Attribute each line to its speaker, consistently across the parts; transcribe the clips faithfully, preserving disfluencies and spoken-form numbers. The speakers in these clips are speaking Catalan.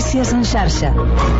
Speaker 1: Notícies en xarxa.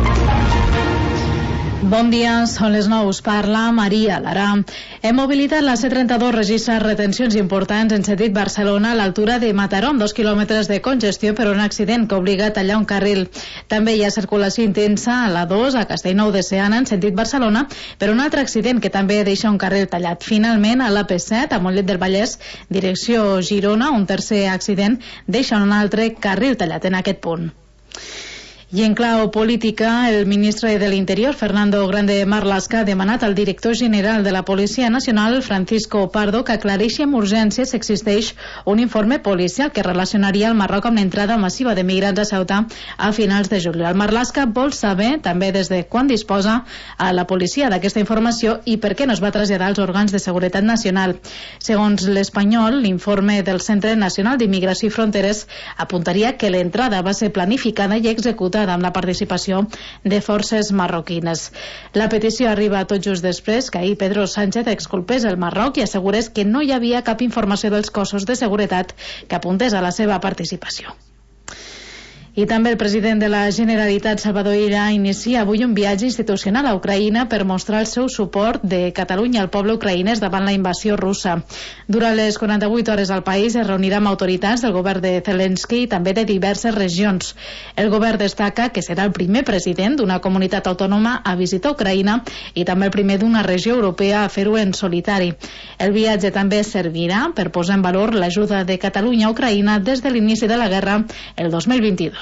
Speaker 2: Bon dia, són les nou, us parla Maria Lara. Hem mobilitat la C trenta-dos, registra retencions importants en sentit Barcelona a l'altura de Mataró, amb dos quilòmetres de congestió per un accident que obliga a tallar un carril. També hi ha circulació intensa a la dos, a Castellnou de Seana, en sentit Barcelona, per un altre accident que també deixa un carril tallat. Finalment, a l'A P set, a Mollet del Vallès, direcció Girona, un tercer accident deixa un altre carril tallat en aquest punt. I en clau política, el ministre de l'Interior, Fernando Grande Marlaska, ha demanat al director general de la Policia Nacional, Francisco Pardo, que aclareixi amb urgència si existeix un informe policial que relacionaria el Marroc amb l'entrada massiva de migrants a Ceuta a finals de juliol. Marlaska vol saber també des de quan disposa a la policia d'aquesta informació i per què no es va traslladar als òrgans de seguretat nacional. Segons l'Espanyol, l'informe del Centre Nacional d'Immigració i Fronteres apuntaria que l'entrada va ser planificada i executada amb la participació de forces marroquines. La petició arriba tot just després que ahir Pedro Sánchez exculpés el Marroc i assegurés que no hi havia cap informació dels cossos de seguretat que apuntés a la seva participació. I també el president de la Generalitat, Salvador Illa, inicia avui un viatge institucional a Ucraïna per mostrar el seu suport de Catalunya al poble ucraïnès davant la invasió russa. Durant les quaranta-vuit hores al país es reunirà amb autoritats del govern de Zelensky i també de diverses regions. El govern destaca que serà el primer president d'una comunitat autònoma a visitar Ucraïna i també el primer d'una regió europea a fer-ho en solitari. El viatge també servirà per posar en valor l'ajuda de Catalunya a Ucraïna des de l'inici de la guerra el dos mil vint-i-dos.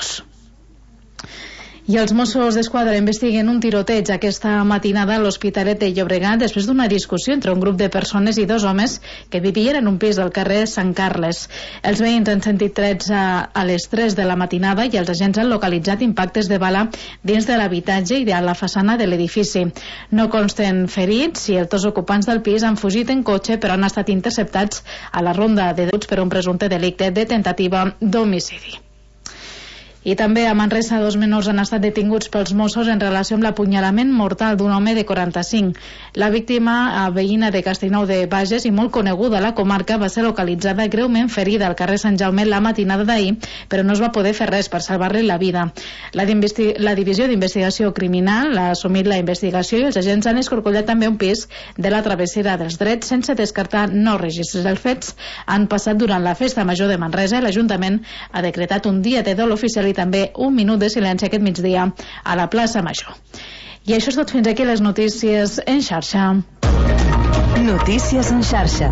Speaker 2: I els Mossos d'Esquadra investiguen un tiroteig aquesta matinada a l'Hospitalet de Llobregat després d'una discussió entre un grup de persones i dos homes que vivien en un pis del carrer Sant Carles. Els veïns han sentit trets a, a les tres de la matinada i els agents han localitzat impactes de bala dins de l'habitatge i a la façana de l'edifici. No consten ferits i els dos ocupants del pis han fugit en cotxe però han estat interceptats a la ronda de deguts per un presumpte delicte de tentativa d'homicidi. I també a Manresa dos menors han estat detinguts pels Mossos en relació amb l'apunyalament mortal d'un home de quaranta-cinc. La víctima, veïna de Castellnou de Bages i molt coneguda a la comarca, va ser localitzada greument ferida al carrer Sant Jaume la matinada d'ahir, però no es va poder fer res per salvar-li la vida. La, la Divisió d'Investigació Criminal ha assumit la investigació i els agents han escorcollat també un pis de la travessera dels Drets sense descartar nous registres. Els fets han passat durant la Festa Major de Manresa i l'Ajuntament ha decretat un dia de dol oficial i també un minut de silenci aquest migdia a la plaça Major. I això és tot, fins aquí les notícies en xarxa.
Speaker 1: Notícies en xarxa.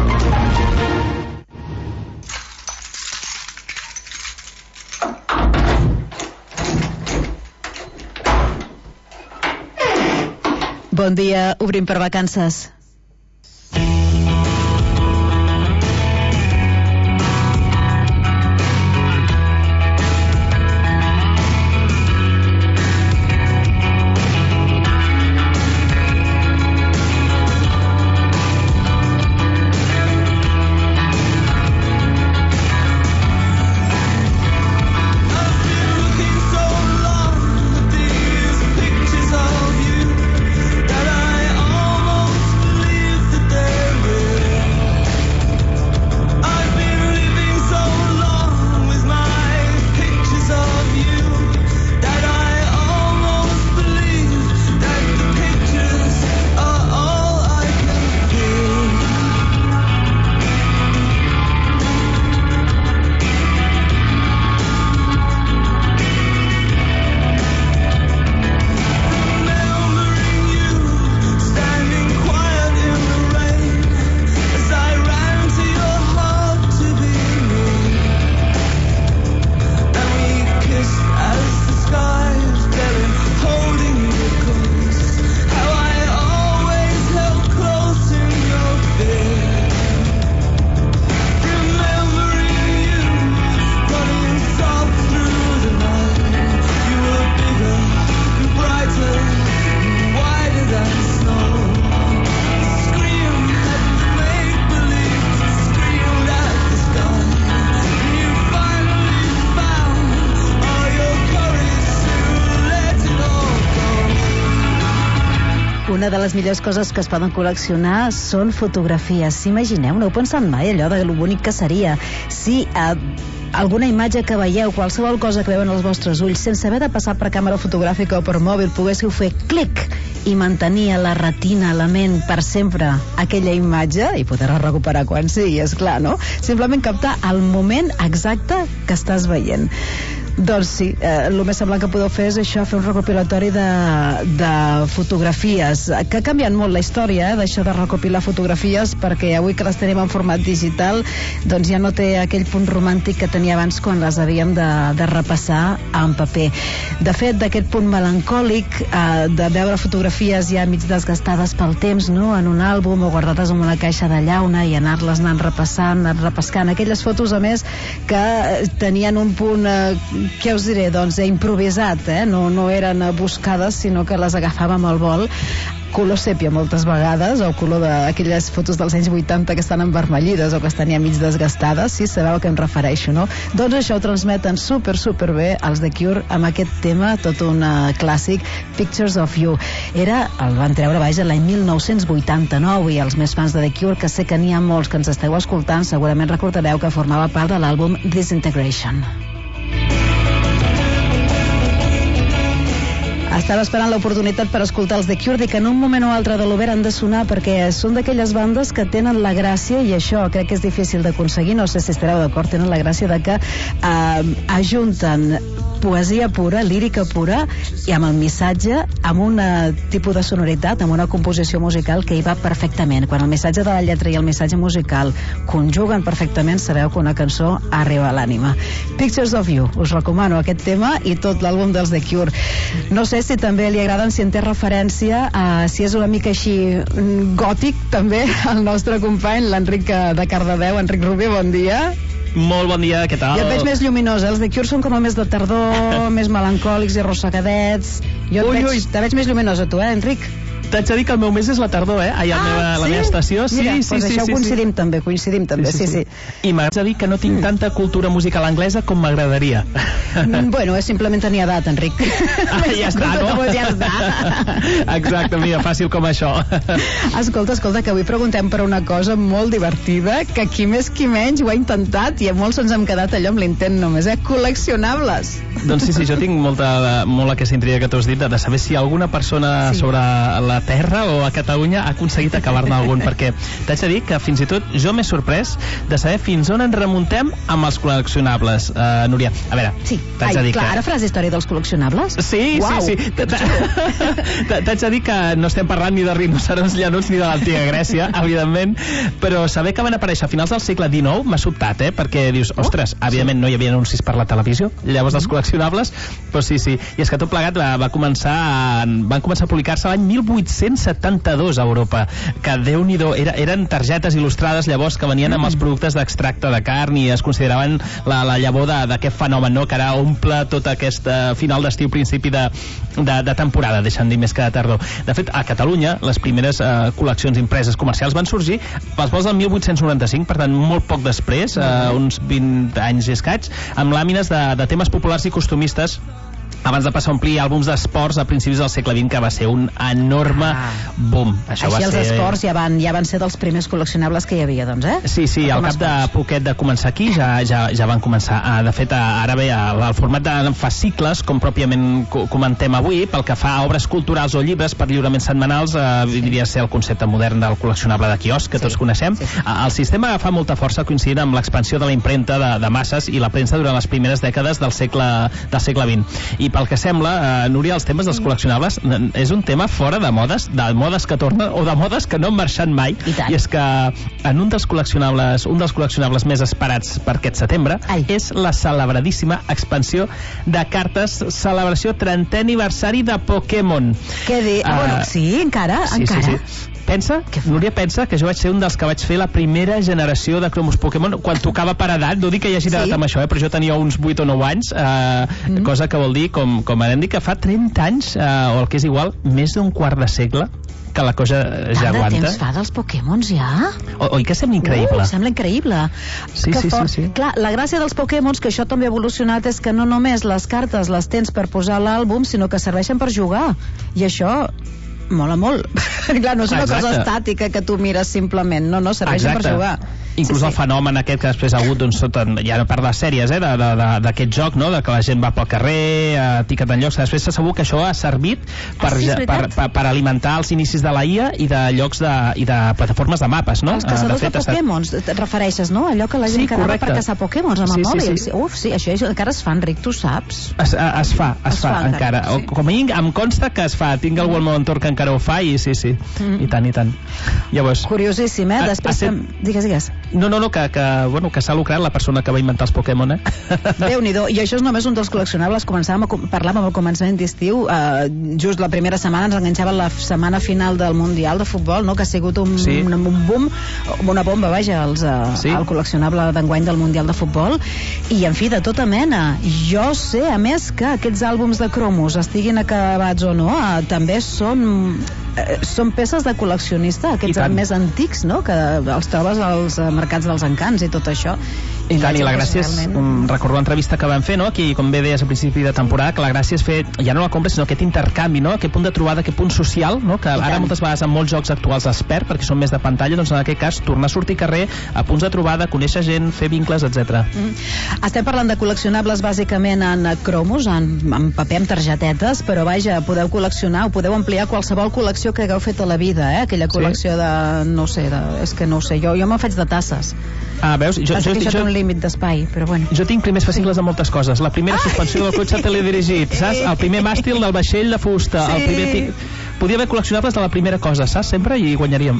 Speaker 1: Bon dia, obrim per vacances. de les millors coses que es poden col·leccionar són fotografies. Imagineu, no heu pensat mai allò de lo bonic que seria si eh, alguna imatge que veieu, qualsevol cosa que veuen els vostres ulls, sense haver de passar per càmera fotogràfica o per mòbil, poguéssiu fer clic i mantenir a la retina, a la ment, per sempre aquella imatge i poder-la recuperar quan sigui, és clar, no? Simplement captar el moment exacte que estàs veient. Doncs sí, eh, el més semblant que podeu fer és això, fer un recopilatori de, de fotografies, que ha canviat molt la història, eh, d'això de recopilar fotografies, perquè avui que les tenim en format digital, doncs ja no té aquell punt romàntic que tenia abans quan les havíem de, de repassar en paper. De fet, d'aquest punt melancòlic, eh, de veure fotografies ja mig desgastades pel temps, no?, en un àlbum o guardades en una caixa de llauna i anar-les anant repassant, anant repescant. Aquelles fotos, a més, que tenien un punt... Eh, què us diré? Doncs improvisat, eh? No, no eren buscades, sinó que les agafàvem al vol. Color sèpia moltes vegades, o color d'aquelles fotos dels anys vuitanta que estan envermellides o que estan ja mig desgastades, si sí, sabeu a què em refereixo, no? Doncs això ho transmeten super, super bé els The Cure amb aquest tema, tot un uh, clàssic, Pictures of You. Era, el van treure, vaja, l'any mil nou-cents vuitanta-nou, i els més fans de The Cure, que sé que n'hi ha molts que ens esteu escoltant, segurament recordareu que formava part de l'àlbum Disintegration. Estava esperant l'oportunitat per escoltar els The Cure, i que en un moment o altre de l'Obert han de sonar, perquè són d'aquelles bandes que tenen la gràcia, i això crec que és difícil d'aconseguir, no sé si estareu d'acord, tenen la gràcia de que eh, ajunten poesia pura, lírica pura, i amb el missatge, amb un tipus de sonoritat, amb una composició musical que hi va perfectament. Quan el missatge de la lletra i el missatge musical conjuguen perfectament, sabeu que una cançó arriba a l'ànima. Pictures of You, us recomano aquest tema i tot l'àlbum dels The Cure. No sé si també li agraden, si en té referència, a, si és una mica així gòtic, també, el nostre company, l'Enric de Cardedeu. Enric Rubí, bon dia.
Speaker 3: Molt bon dia, què tal?
Speaker 1: Jo et veig més lluminós, eh? Els The Cure són com a més de tardor, més melancòlics i arrossegadets. Jo et
Speaker 3: ui,
Speaker 1: veig,
Speaker 3: ui.
Speaker 1: te veig més lluminós a tu, eh, Enric?
Speaker 3: T'haig de dir que el meu mes és la tardor, eh? Ai,
Speaker 1: ah,
Speaker 3: meva,
Speaker 1: sí?
Speaker 3: La meva estació. Sí,
Speaker 1: Mira,
Speaker 3: sí,
Speaker 1: pues
Speaker 3: sí,
Speaker 1: això
Speaker 3: sí,
Speaker 1: coincidim
Speaker 3: sí.
Speaker 1: també, coincidim també, sí, sí. sí.
Speaker 3: I m'haig de dir que no tinc tanta cultura musical anglesa com m'agradaria.
Speaker 1: Mm, bueno, és simplement tenir edat, Enric.
Speaker 3: Ah, ja està, no?
Speaker 1: Pues ja està.
Speaker 3: Exacte, mira, fàcil com això.
Speaker 1: Escolta, escolta, que avui preguntem per una cosa molt divertida, que qui més qui menys ho ha intentat, i a molts ens hem quedat allò amb l'intent només, eh? Col·leccionables.
Speaker 3: Doncs sí, sí, jo tinc molta, molt aquesta intriga que t'ho has dit, de saber si alguna persona sí. sobre la Terra o a Catalunya ha aconseguit acabar-ne algun, perquè t'haig de dir que fins i tot jo m'he sorprès de saber fins on ens remuntem amb els col·leccionables. Uh, Núria, a veure,
Speaker 1: sí.
Speaker 3: t'haig
Speaker 1: Ai,
Speaker 3: de dir
Speaker 1: clar,
Speaker 3: que...
Speaker 1: ara faràs història dels col·leccionables?
Speaker 3: Sí,
Speaker 1: Uau.
Speaker 3: sí, sí. T'haig de dir que no estem parlant ni de rinoceronts llanuts ni de l'antiga Grècia, evidentment, però saber que van aparèixer a finals del segle dinou m'ha sobtat, eh? Perquè dius, ostres, evidentment no hi havia anuncis per la televisió, llavors els col·leccionables, però sí, sí. I és que tot plegat va, va començar a, van començar a publicar-se l'any mil vuit-cents setanta-dos a Europa, que Déu-n'hi-do, era, eren targetes il·lustrades llavors que venien amb els productes d'extracte de carn i es consideraven la, la llavor d'aquest fenomen, no?, que ara omple tot aquest uh, final d'estiu, principi de, de, de temporada, deixant dir més que de tardor. De fet, a Catalunya les primeres uh, col·leccions impreses comercials van sorgir pels vols del mil vuit-cents noranta-cinc, per tant molt poc després, uh, uns vint anys i escaig, amb làmines de, de temes populars i costumistes, abans de passar a omplir àlbums d'esports a principis del segle vint, que va ser un enorme ah. boom. Això
Speaker 1: Així
Speaker 3: va
Speaker 1: els
Speaker 3: ser...
Speaker 1: esports ja van, ja van ser dels primers col·leccionables que hi havia, doncs, eh?
Speaker 3: Sí, sí, al cap de poquet de començar aquí ja, ja, ja van començar. Ah, de fet, ara bé, el, el format de fascicles, com pròpiament comentem avui, pel que fa a obres culturals o llibres per lliuraments setmanals, eh, sí. diria ser el concepte modern del col·leccionable de quiosc, que sí. tots coneixem. Sí, sí. El sistema agafa molta força coincidint amb l'expansió de la impremta de, de masses i la premsa durant les primeres dècades del segle, del segle vint. I pel que sembla, eh, Núria, els temes dels col·leccionables és un tema fora de modes, de modes que tornen o de modes que no han marxat mai.
Speaker 1: I,
Speaker 3: I és que en un dels col·leccionables, un dels col·leccionables més esperats per aquest setembre Ai. és la celebradíssima expansió de cartes celebració trentè aniversari de Pokémon.
Speaker 1: Què dir? Uh, bueno, sí, encara,
Speaker 3: sí,
Speaker 1: encara.
Speaker 3: Sí, sí. Pensa, Núria, pensa que jo vaig ser un dels que vaig fer la primera generació de cromos Pokémon quan tocava per edat, no dic que hi hagi edat sí. amb això, eh, però jo tenia uns vuit o nou anys, eh, mm. cosa que vol dir, com, com hem dit, que fa trenta anys, eh, o el que és igual, més d'un quart de segle, que la cosa ja
Speaker 1: Tant
Speaker 3: aguanta.
Speaker 1: de temps fa dels Pokémons ja?
Speaker 3: O, oi que sembla increïble?
Speaker 1: Uh, sembla increïble.
Speaker 3: Sí,
Speaker 1: que
Speaker 3: sí,
Speaker 1: fort.
Speaker 3: sí, sí.
Speaker 1: Clar, la gràcia dels Pokémons, que això també ha evolucionat, és que no només les cartes les tens per posar a l'àlbum, sinó que serveixen per jugar. I això mola molt. Clar, no és una
Speaker 3: Exacte.
Speaker 1: cosa estàtica que tu mires simplement, no, no, serveix per jugar.
Speaker 3: Inclús sí, sí. el fenomen aquest que després ha hagut, doncs, tot, ja no per les sèries, eh, d'aquest joc, no?, de que la gent va pel carrer, eh, tiquet en llocs, que després s'ha sabut que això ha servit per,
Speaker 1: ah, sí,
Speaker 3: per, per, per alimentar els inicis de la I A i de llocs de, i de plataformes de mapes, no?
Speaker 1: Els caçadors
Speaker 3: de,
Speaker 1: fet, de Pokémons, et refereixes, no? Allò que la gent
Speaker 3: sí,
Speaker 1: quedava
Speaker 3: correcte.
Speaker 1: per caçar Pokémons amb
Speaker 3: sí,
Speaker 1: el mòbil.
Speaker 3: Sí, sí.
Speaker 1: Uf, sí, això és, encara es fa, Enric, tu saps?
Speaker 3: Es, es fa, es,
Speaker 1: es
Speaker 3: fa,
Speaker 1: fa
Speaker 3: encara.
Speaker 1: encara sí.
Speaker 3: O, com a mi em consta que es fa. Tinc algú al meu entorn que encara ho fa i sí, sí. Mm. I tant, i tant. Llavors...
Speaker 1: Curiosíssim, eh? Després...
Speaker 3: A, a
Speaker 1: set... Digues, digues.
Speaker 3: No, no, no, que, que, bueno, que s'ha lucrat la persona que va inventar els Pokémon, eh?
Speaker 1: Déu-n'hi-do. I això és només un dels col·leccionables. Començàvem a parlàvem al començament d'estiu. Eh, just la primera setmana ens enganxava la setmana final del Mundial de Futbol, no?, que ha sigut un, sí. un, un boom, una bomba, vaja, els, uh, sí. el col·leccionable d'enguany del Mundial de Futbol. I, en fi, de tota mena. Jo sé, a més, que aquests àlbums de cromos, estiguin acabats o no, eh, també són... Eh, són peces de col·leccionista, aquests més antics, no?, que els trobes als mercats dels encants i tot això.
Speaker 3: I tant, i la gràcia és, realment... recordo l'entrevista que vam fer, no?, aquí, com bé deies al principi de temporada, que la gràcia és fer, ja no la compra, sinó aquest intercanvi, no?, aquest punt de trobada, aquest punt social, no?, que ara moltes vegades en molts jocs actuals es perd, perquè són més de pantalla, doncs en aquest cas, tornar a sortir carrer, a punts de trobada, conèixer gent, fer vincles, etcètera.
Speaker 1: Mm. Estem parlant de col·leccionables bàsicament en cromos, en, en paper, amb targetetes, però vaja, podeu col·leccionar, o podeu ampliar qualsevol col·lecció que hagueu fet a la vida, eh? Aquella col·lecció sí. de, no sé, de, és que no ho sé, jo, jo me'n faig de tasses.
Speaker 3: Ah, veus? Jo,
Speaker 1: Passa
Speaker 3: jo,
Speaker 1: que això
Speaker 3: jo,
Speaker 1: té un límit d'espai, però bueno.
Speaker 3: Jo tinc primers fascicles sí. de moltes coses. La primera Ai! suspensió del cotxe teledirigit, saps? El primer màstil del vaixell de fusta, sí. el primer... Tic... Podia haver col·leccionables de la primera cosa, saps? Sempre, i guanyaríem.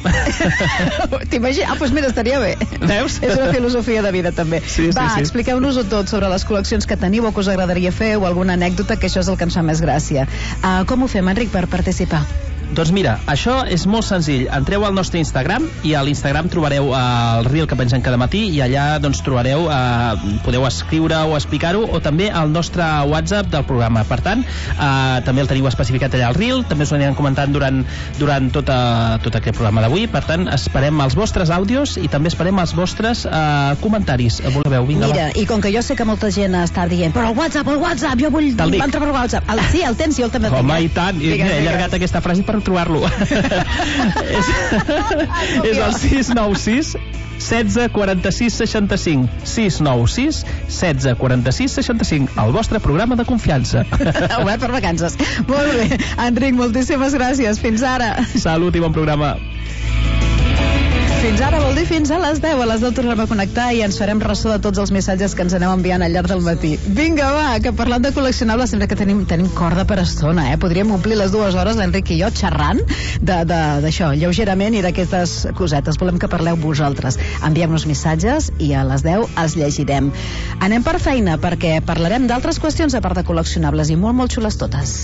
Speaker 1: T'imagines? Ah, doncs mira, estaria bé.
Speaker 3: Veus?
Speaker 1: És una filosofia de vida, també.
Speaker 3: Sí,
Speaker 1: Va,
Speaker 3: sí, sí.
Speaker 1: expliqueu-nos-ho tot sobre les col·leccions que teniu o que us agradaria fer o alguna anècdota, que això és el que ens fa més gràcia. Uh, com ho fem, Enric, per participar?
Speaker 3: Doncs mira, això és molt senzill. Entreu al nostre Instagram i a l'Instagram trobareu uh, el reel que pengem cada matí i allà doncs trobareu, uh, podeu escriure o explicar-ho, o també al nostre WhatsApp del programa. Per tant, uh, també el teniu especificat allà al reel, també us ho anirem comentant durant, durant tot, uh, tot aquest programa d'avui. Per tant, esperem els vostres àudios i també esperem els vostres uh, comentaris. Voleu, vinga,
Speaker 1: Mira, va. I com que jo sé que molta gent està dient però el WhatsApp, el WhatsApp, jo vull entrar per WhatsApp. El, sí, el tens, jo el també el tinc.
Speaker 3: Home, i tant, i he allargat aquesta frase per trobar-lo. és, és el sis nou sis setze quaranta-sis seixanta-cinc sis nou sis setze quaranta-sis seixanta-cinc, el vostre programa de confiança.
Speaker 1: Obert per vacances. Molt bé, Enric, moltíssimes gràcies. Fins ara.
Speaker 3: Salut i bon programa.
Speaker 1: Fins ara vol dir fins a les deu. A les deu tornem a connectar i ens farem ressò de tots els missatges que ens aneu enviant al llarg del matí. Vinga, va, que parlant de col·leccionables sempre que tenim, tenim corda per estona, eh? Podríem omplir les dues hores, l'Enric i jo, xerrant d'això, lleugerament, i d'aquestes cosetes. Volem que parleu vosaltres. Enviem-nos missatges i a les deu els llegirem. Anem per feina, perquè parlarem d'altres qüestions a part de col·leccionables i molt, molt xules totes.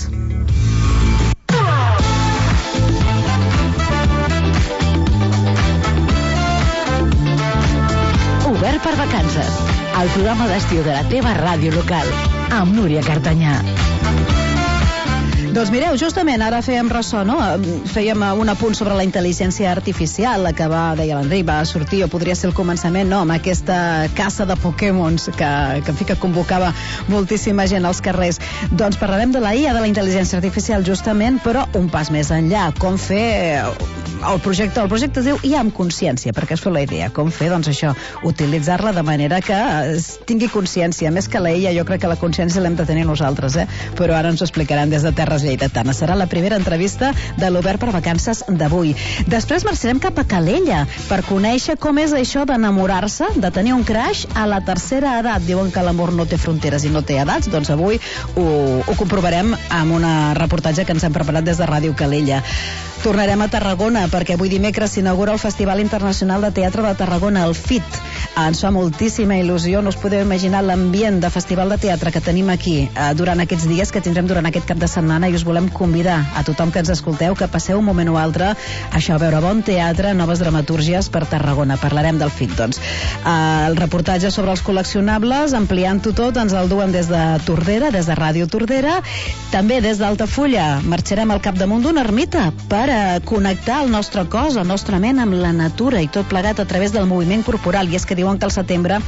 Speaker 4: Obert per vacances, el programa d'estiu de la teva ràdio local, amb Núria Cartanyà.
Speaker 1: Doncs mireu, justament ara fèiem ressò, no? Fèiem un apunt sobre la intel·ligència artificial, la que va, deia l'Enric, va sortir, o podria ser el començament, no?, amb aquesta caça de Pokémons que, que en fi que convocava moltíssima gent als carrers. Doncs parlarem de la I A, de la intel·ligència artificial, justament, però un pas més enllà. Com fer el projecte? El projecte es diu I A amb consciència, perquè es fa la idea. Com fer, doncs això, utilitzar-la de manera que tingui consciència. Més que la I A, jo crec que la consciència l'hem de tenir nosaltres, eh? Però ara ens ho explicaran des de Terres Lleidatana. Serà la primera entrevista de l'Obert per Vacances d'avui. Després marxarem cap a Calella per conèixer com és això d'enamorar-se, de tenir un crush a la tercera edat. Diuen que l'amor no té fronteres i no té edats, doncs avui ho, ho comprovarem amb un reportatge que ens hem preparat des de Ràdio Calella. Tornarem a Tarragona perquè avui dimecres s'inaugura el Festival Internacional de Teatre de Tarragona, el F I T. Ens fa moltíssima il·lusió, no us podeu imaginar l'ambient de festival de teatre que tenim aquí eh, durant aquests dies, que tindrem durant aquest cap de setmana, i us volem convidar a tothom que ens escolteu que passeu un moment o altre això, a veure bon teatre, noves dramatúrgies per Tarragona. Parlarem del F I T, doncs. Eh, el reportatge sobre els col·leccionables, ampliant-ho tot, ens el duen des de Tordera, des de Ràdio Tordera, també des d'Altafulla. Marxarem al capdamunt d'una ermita per a connectar el nostre cos, la nostra ment amb la natura, i tot plegat a través del moviment corporal. I és que diuen que al setembre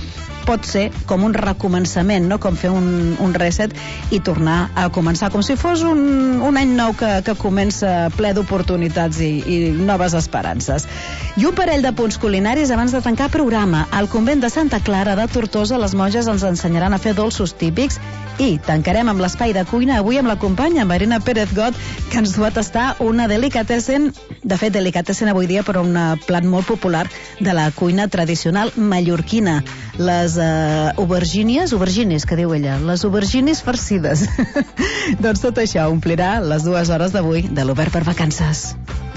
Speaker 1: pot ser com un recomençament, no? Com fer un, un reset i tornar a començar, com si fos un, un any nou que, que comença ple d'oportunitats i, i noves esperances. I un parell de punts culinaris abans de tancar programa. Al convent de Santa Clara de Tortosa, les monges ens ensenyaran a fer dolços típics i tancarem amb l'espai de cuina avui amb la companya Marina Pérez Got, que ens du a tastar una delicatessen, de fet delicatessen avui dia, però un plat molt popular de la cuina tradicional mallorquina, les uh, aubergínies, aubergines que diu ella, les aubergines farcides. Doncs tot això omplirà les dues hores d'avui de l'Obert per Vacances.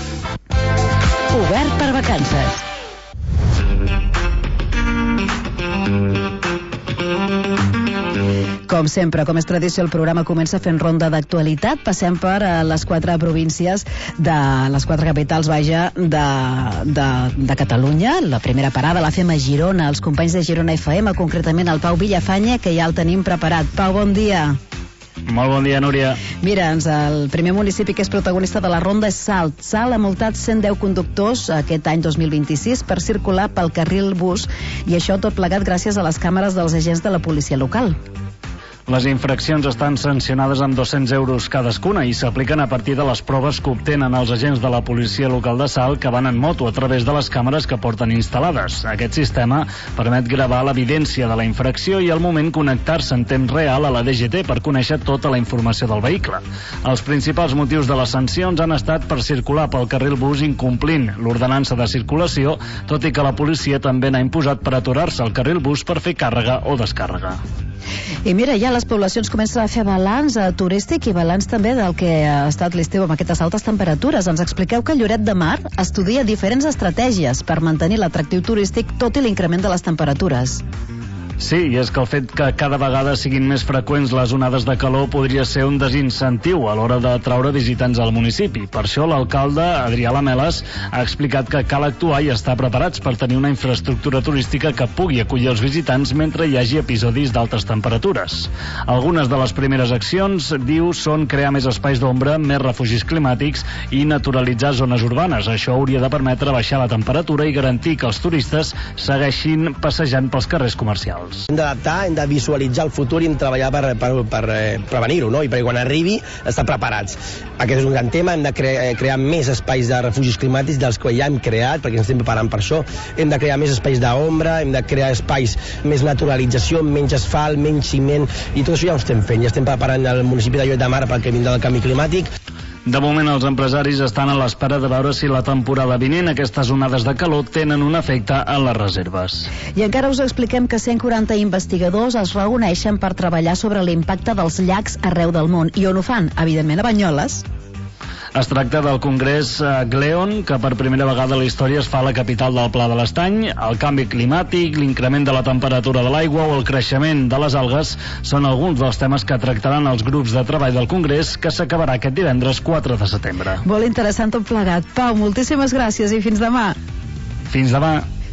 Speaker 4: Obert per Vacances.
Speaker 1: Com sempre, com és tradició, el programa comença fent ronda d'actualitat. Passem per les quatre províncies de les quatre capitals, vaja, de, de, de Catalunya. La primera parada la fem a Girona, els companys de Girona F M, concretament el Pau Villafanya, que ja el tenim preparat. Pau, bon dia.
Speaker 5: Molt bon dia, Núria.
Speaker 1: Mira, el primer municipi que és protagonista de la ronda és Salt. Salt ha multat cent deu conductors aquest any dos mil vint-i-sis per circular pel carril bus, i això tot plegat gràcies a les càmeres dels agents de la policia local.
Speaker 5: Les infraccions estan sancionades amb dos-cents euros cadascuna i s'apliquen a partir de les proves que obtenen els agents de la policia local de Salt que van en moto a través de les càmeres que porten instal·lades. Aquest sistema permet gravar l'evidència de la infracció i al moment connectar-se en temps real a la D G T per conèixer tota la informació del vehicle. Els principals motius de les sancions han estat per circular pel carril bus incomplint l'ordenança de circulació, tot i que la policia també n'ha imposat per aturar-se al carril bus per fer càrrega o descàrrega.
Speaker 1: I mira, ja les poblacions comencen a fer balanç eh, turístic i balanç també del que ha estat l'estiu amb aquestes altes temperatures. Ens expliqueu que Lloret de Mar estudia diferents estratègies per mantenir l'atractiu turístic tot i l'increment de les temperatures.
Speaker 5: Sí, i és que el fet que cada vegada siguin més freqüents les onades de calor podria ser un desincentiu a l'hora de traure visitants al municipi. Per això l'alcalde, Adrià Lameles, ha explicat que cal actuar i estar preparats per tenir una infraestructura turística que pugui acollir els visitants mentre hi hagi episodis d'altes temperatures. Algunes de les primeres accions, diu, són crear més espais d'ombra, més refugis climàtics i naturalitzar zones urbanes. Això hauria de permetre baixar la temperatura i garantir que els turistes segueixin passejant pels carrers comercials.
Speaker 6: Hem d'adaptar, hem de visualitzar el futur i hem de treballar per, per, per eh, prevenir-ho, no? I perquè quan arribi estar preparats. Aquest és un gran tema, hem de cre crear més espais de refugis climàtics dels que ja hem creat, perquè ens estem preparant per això. Hem de crear més espais d'ombra, hem de crear espais més naturalització, menys asfalt, menys ciment, i tot això ja ho estem fent. Ja estem preparant el municipi de Lloret de Mar pel que vindrà del canvi climàtic.
Speaker 5: De moment, els empresaris estan a l'espera de veure si la temporada vinent aquestes onades de calor tenen un efecte en les reserves.
Speaker 1: I encara us expliquem que cent quaranta investigadors es reuneixen per treballar sobre l'impacte dels llacs arreu del món. I on ho fan? Evidentment a Banyoles.
Speaker 5: Es tracta del Congrés Gleon, que per primera vegada a la història es fa a la capital del Pla de l'Estany. El canvi climàtic, l'increment de la temperatura de l'aigua o el creixement de les algues són alguns dels temes que tractaran els grups de treball del Congrés, que s'acabarà aquest divendres quatre de setembre.
Speaker 1: Molt interessant tot plegat. Pau, moltíssimes gràcies i fins demà.
Speaker 5: Fins demà.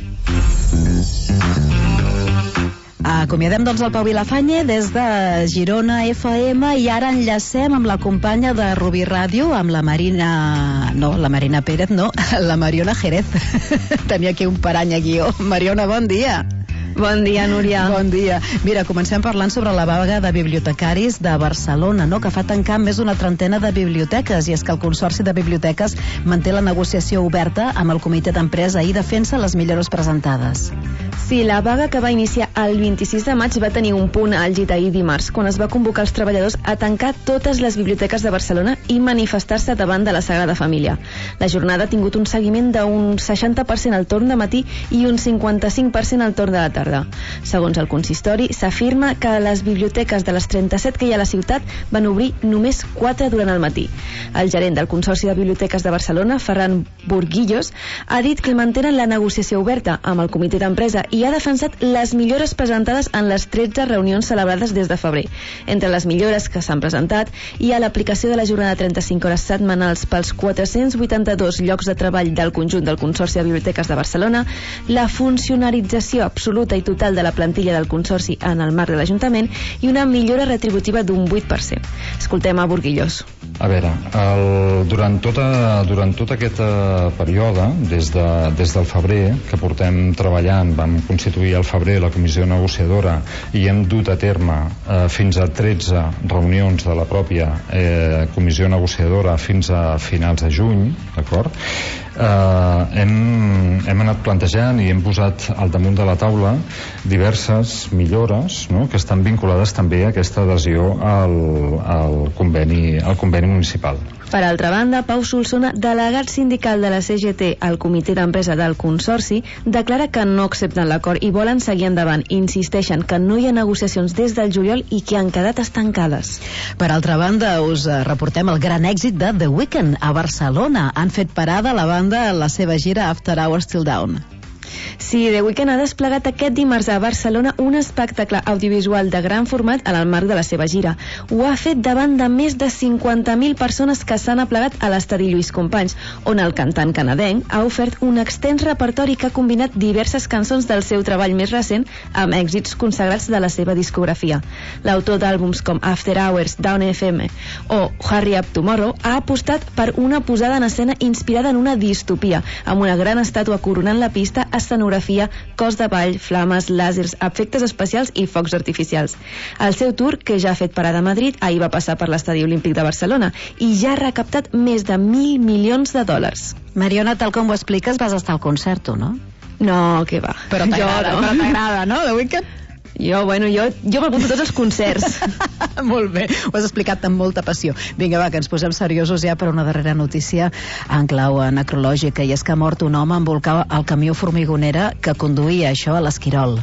Speaker 1: Acomiadem doncs el Pau Vilafanya des de Girona F M i ara enllacem amb la companya de Rubí Ràdio, amb la Marina... No, la Marina Pérez, no, la Mariona Jerez. Tenia aquí un parany a guió. Mariona, bon dia.
Speaker 7: Bon dia, Núria.
Speaker 1: Bon dia. Mira, comencem parlant sobre la vaga de bibliotecaris de Barcelona, no?, que fa tancar més d'una trentena de biblioteques, i és que el Consorci de Biblioteques manté la negociació oberta amb el comitè d'empresa i defensa les millores presentades.
Speaker 7: Sí, la vaga, que va iniciar el vint-i-sis de maig, va tenir un punt àlgid ahir dimarts, quan es va convocar els treballadors a tancar totes les biblioteques de Barcelona i manifestar-se davant de la Sagrada Família. La jornada ha tingut un seguiment d'un seixanta per cent al torn de matí i un cinquanta-cinc per cent al torn de la tarda. Segons el consistori, s'afirma que les biblioteques de les trenta-set que hi ha a la ciutat van obrir només quatre durant el matí. El gerent del Consorci de Biblioteques de Barcelona, Ferran Burguillos, ha dit que mantenen la negociació oberta amb el comitè d'empresa i ha defensat les millores presentades en les tretze reunions celebrades des de febrer. Entre les millores que s'han presentat hi ha l'aplicació de la jornada de trenta-cinc hores setmanals pels quatre-cents vuitanta-dos llocs de treball del conjunt del Consorci de Biblioteques de Barcelona, la funcionarització absoluta i total de la plantilla del Consorci en el marc de l'Ajuntament i una millora retributiva d'un vuit per cent. Escoltem a Burguillós.
Speaker 8: A veure, el, durant, tota, durant tot aquest període, des, de, des del febrer, que portem treballant amb constituir al febrer la comissió negociadora i hem dut a terme eh, fins a tretze reunions de la pròpia eh, comissió negociadora fins a finals de juny, d'acord? Eh, hem, hem anat plantejant i hem posat al damunt de la taula diverses millores, no?, que estan vinculades també a aquesta adhesió al, al, conveni, al conveni municipal.
Speaker 7: Per altra banda, Pau Solsona, delegat sindical de la C G T al comitè d'empresa del Consorci, declara que no accepten l'acord i volen seguir endavant. Insisteixen que no hi ha negociacions des del juliol i que han quedat estancades.
Speaker 1: Per altra banda, us reportem el gran èxit de The Weeknd a Barcelona. Han fet parada la banda en la seva gira After Hours Till Dawn.
Speaker 7: Sí, The Weeknd ha desplegat aquest dimarts a Barcelona un espectacle audiovisual de gran format en el marc de la seva gira. Ho ha fet davant de més de cinquanta mil persones que s'han aplegat a l'estadi Lluís Companys, on el cantant canadenc ha ofert un extens repertori que ha combinat diverses cançons del seu treball més recent amb èxits consagrats de la seva discografia. L'autor d'àlbums com After Hours, Down F M o Hurry Up Tomorrow ha apostat per una posada en escena inspirada en una distopia, amb una gran estàtua coronant la pista, escenografia, cos de ball, flames, làsers, efectes especials i focs artificials. El seu tour, que ja ha fet parada a Madrid, ahir va passar per l'Estadi Olímpic de Barcelona i ja ha recaptat més de mil milions de dòlars.
Speaker 1: Mariona, tal com ho expliques, vas estar al concert, tu, no?
Speaker 7: No, què va.
Speaker 1: Però t'agrada,
Speaker 7: no.
Speaker 1: però t'agrada, no, The Weeknd?
Speaker 7: Jo, bueno, jo, jo m'apunto tots els concerts.
Speaker 1: Molt bé, ho has explicat amb molta passió. Vinga, va, que ens posem seriosos ja per una darrera notícia en clau necrològica, i és que ha mort un home en volcar el camió formigonera que conduïa això a l'Esquirol.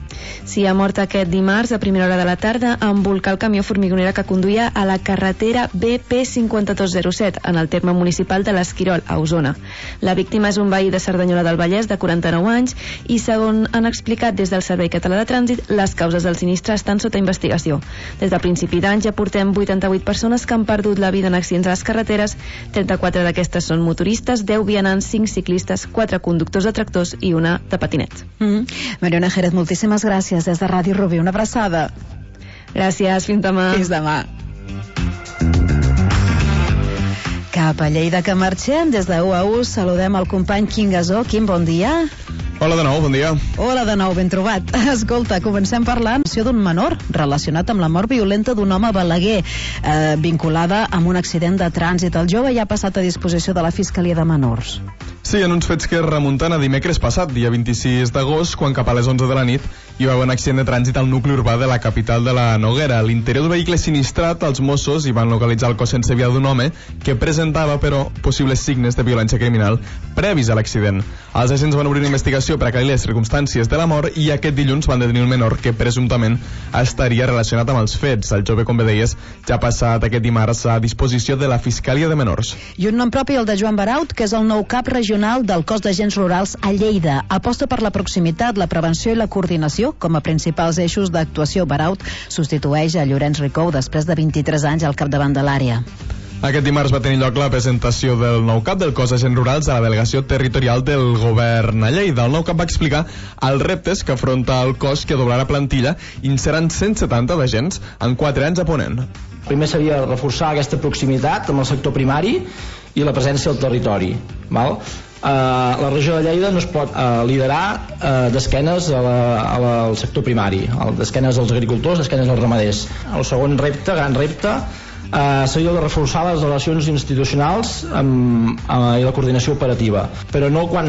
Speaker 7: Sí, ha mort aquest dimarts a primera hora de la tarda en volcar el camió formigonera que conduïa a la carretera B P cinquanta dos zero set en el terme municipal de l'Esquirol, a Osona. La víctima és un veí de Cerdanyola del Vallès de quaranta-nou anys i, segons han explicat des del Servei Català de Trànsit, les causes del sinistre estan sota investigació. Des de principi d'any ja portem vuitanta-vuit persones que han perdut la vida en accidents a les carreteres, trenta-quatre d'aquestes són motoristes, deu vianants, cinc ciclistes, quatre conductors de tractors i una de patinet.
Speaker 1: Mm. Mariona Jerez, moltíssimes gràcies des de Ràdio Rubí. Una abraçada.
Speaker 7: Gràcies, fins demà.
Speaker 1: Fins demà. Cap a Lleida que marxem, des de u a u saludem el company Quim Gasó. Quim, bon dia.
Speaker 9: Hola de nou, bon dia.
Speaker 1: Hola de nou, ben trobat. Escolta, comencem parlant d'un menor relacionat amb la mort violenta d'un home a Balaguer, eh, vinculada amb un accident de trànsit. El jove ja ha passat a disposició de la Fiscalia de Menors.
Speaker 9: Sí, en uns fets que es remunten a dimecres passat, dia vint-i-sis d'agost, quan cap a les onze de la nit hi va haver un accident de trànsit al nucli urbà de la capital de la Noguera. A l'interior del vehicle sinistrat, els Mossos hi van localitzar el cos sense vida d'un home que presentava, però, possibles signes de violència criminal previs a l'accident. Els agents van obrir una investigació per aclarir les circumstàncies de la mort i aquest dilluns van detenir un menor que presumptament estaria relacionat amb els fets. El jove, com bé deies, ja ha passat aquest dimarts a disposició de la Fiscalia de Menors.
Speaker 1: I un nom propi, el de Joan Baraut, que és el nou cap regional del cos d'agents rurals a Lleida. Aposta per la proximitat, la prevenció i la coordinació com a principals eixos d'actuació. Baraut substitueix a Llorenç Ricou després de vint-i-tres anys al capdavant de l'àrea.
Speaker 9: Aquest dimarts va tenir lloc la presentació del nou cap del cos d'agents rurals a la delegació territorial del govern a Lleida. El nou cap va explicar els reptes que afronta el cos, que doblarà plantilla i seran cent setanta d'agents en quatre anys a Ponent.
Speaker 10: Primer seria reforçar aquesta proximitat amb el sector primari i la presència al territori. Val? Uh, la regió de Lleida no es pot uh, liderar uh, d'esquenes a la, a la, al sector primari, d'esquenes als agricultors, d'esquenes als ramaders. El segon repte, gran repte, Uh, seria el de reforçar les relacions institucionals amb, uh, i la coordinació operativa, però no quan,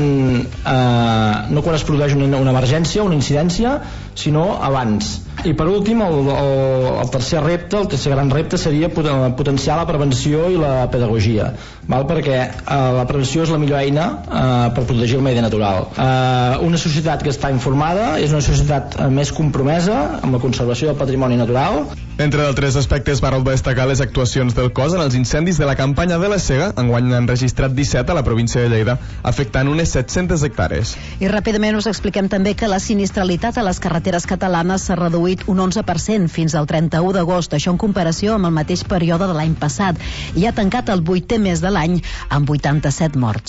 Speaker 10: uh, no quan es produeix una, una emergència, una incidència, sinó abans. I per últim, el, el, el tercer repte, el tercer gran repte seria potenciar la prevenció i la pedagogia, val? Perquè uh, la prevenció és la millor eina uh, per protegir el medi natural. Uh, una societat que està informada és una societat uh, més compromesa amb la conservació del patrimoni natural.
Speaker 9: Entre d'altres aspectes, Baraut va destacar les actuacions del cos en els incendis de la campanya de la Sega. Enguany han registrat disset a la província de Lleida, afectant unes set-centes hectàrees.
Speaker 1: I ràpidament us expliquem també que la sinistralitat a les carreteres catalanes s'ha reduït un onze per cent fins al trenta-u d'agost, això en comparació amb el mateix període de l'any passat, i ha tancat el vuitè mes de l'any amb vuitanta-set morts.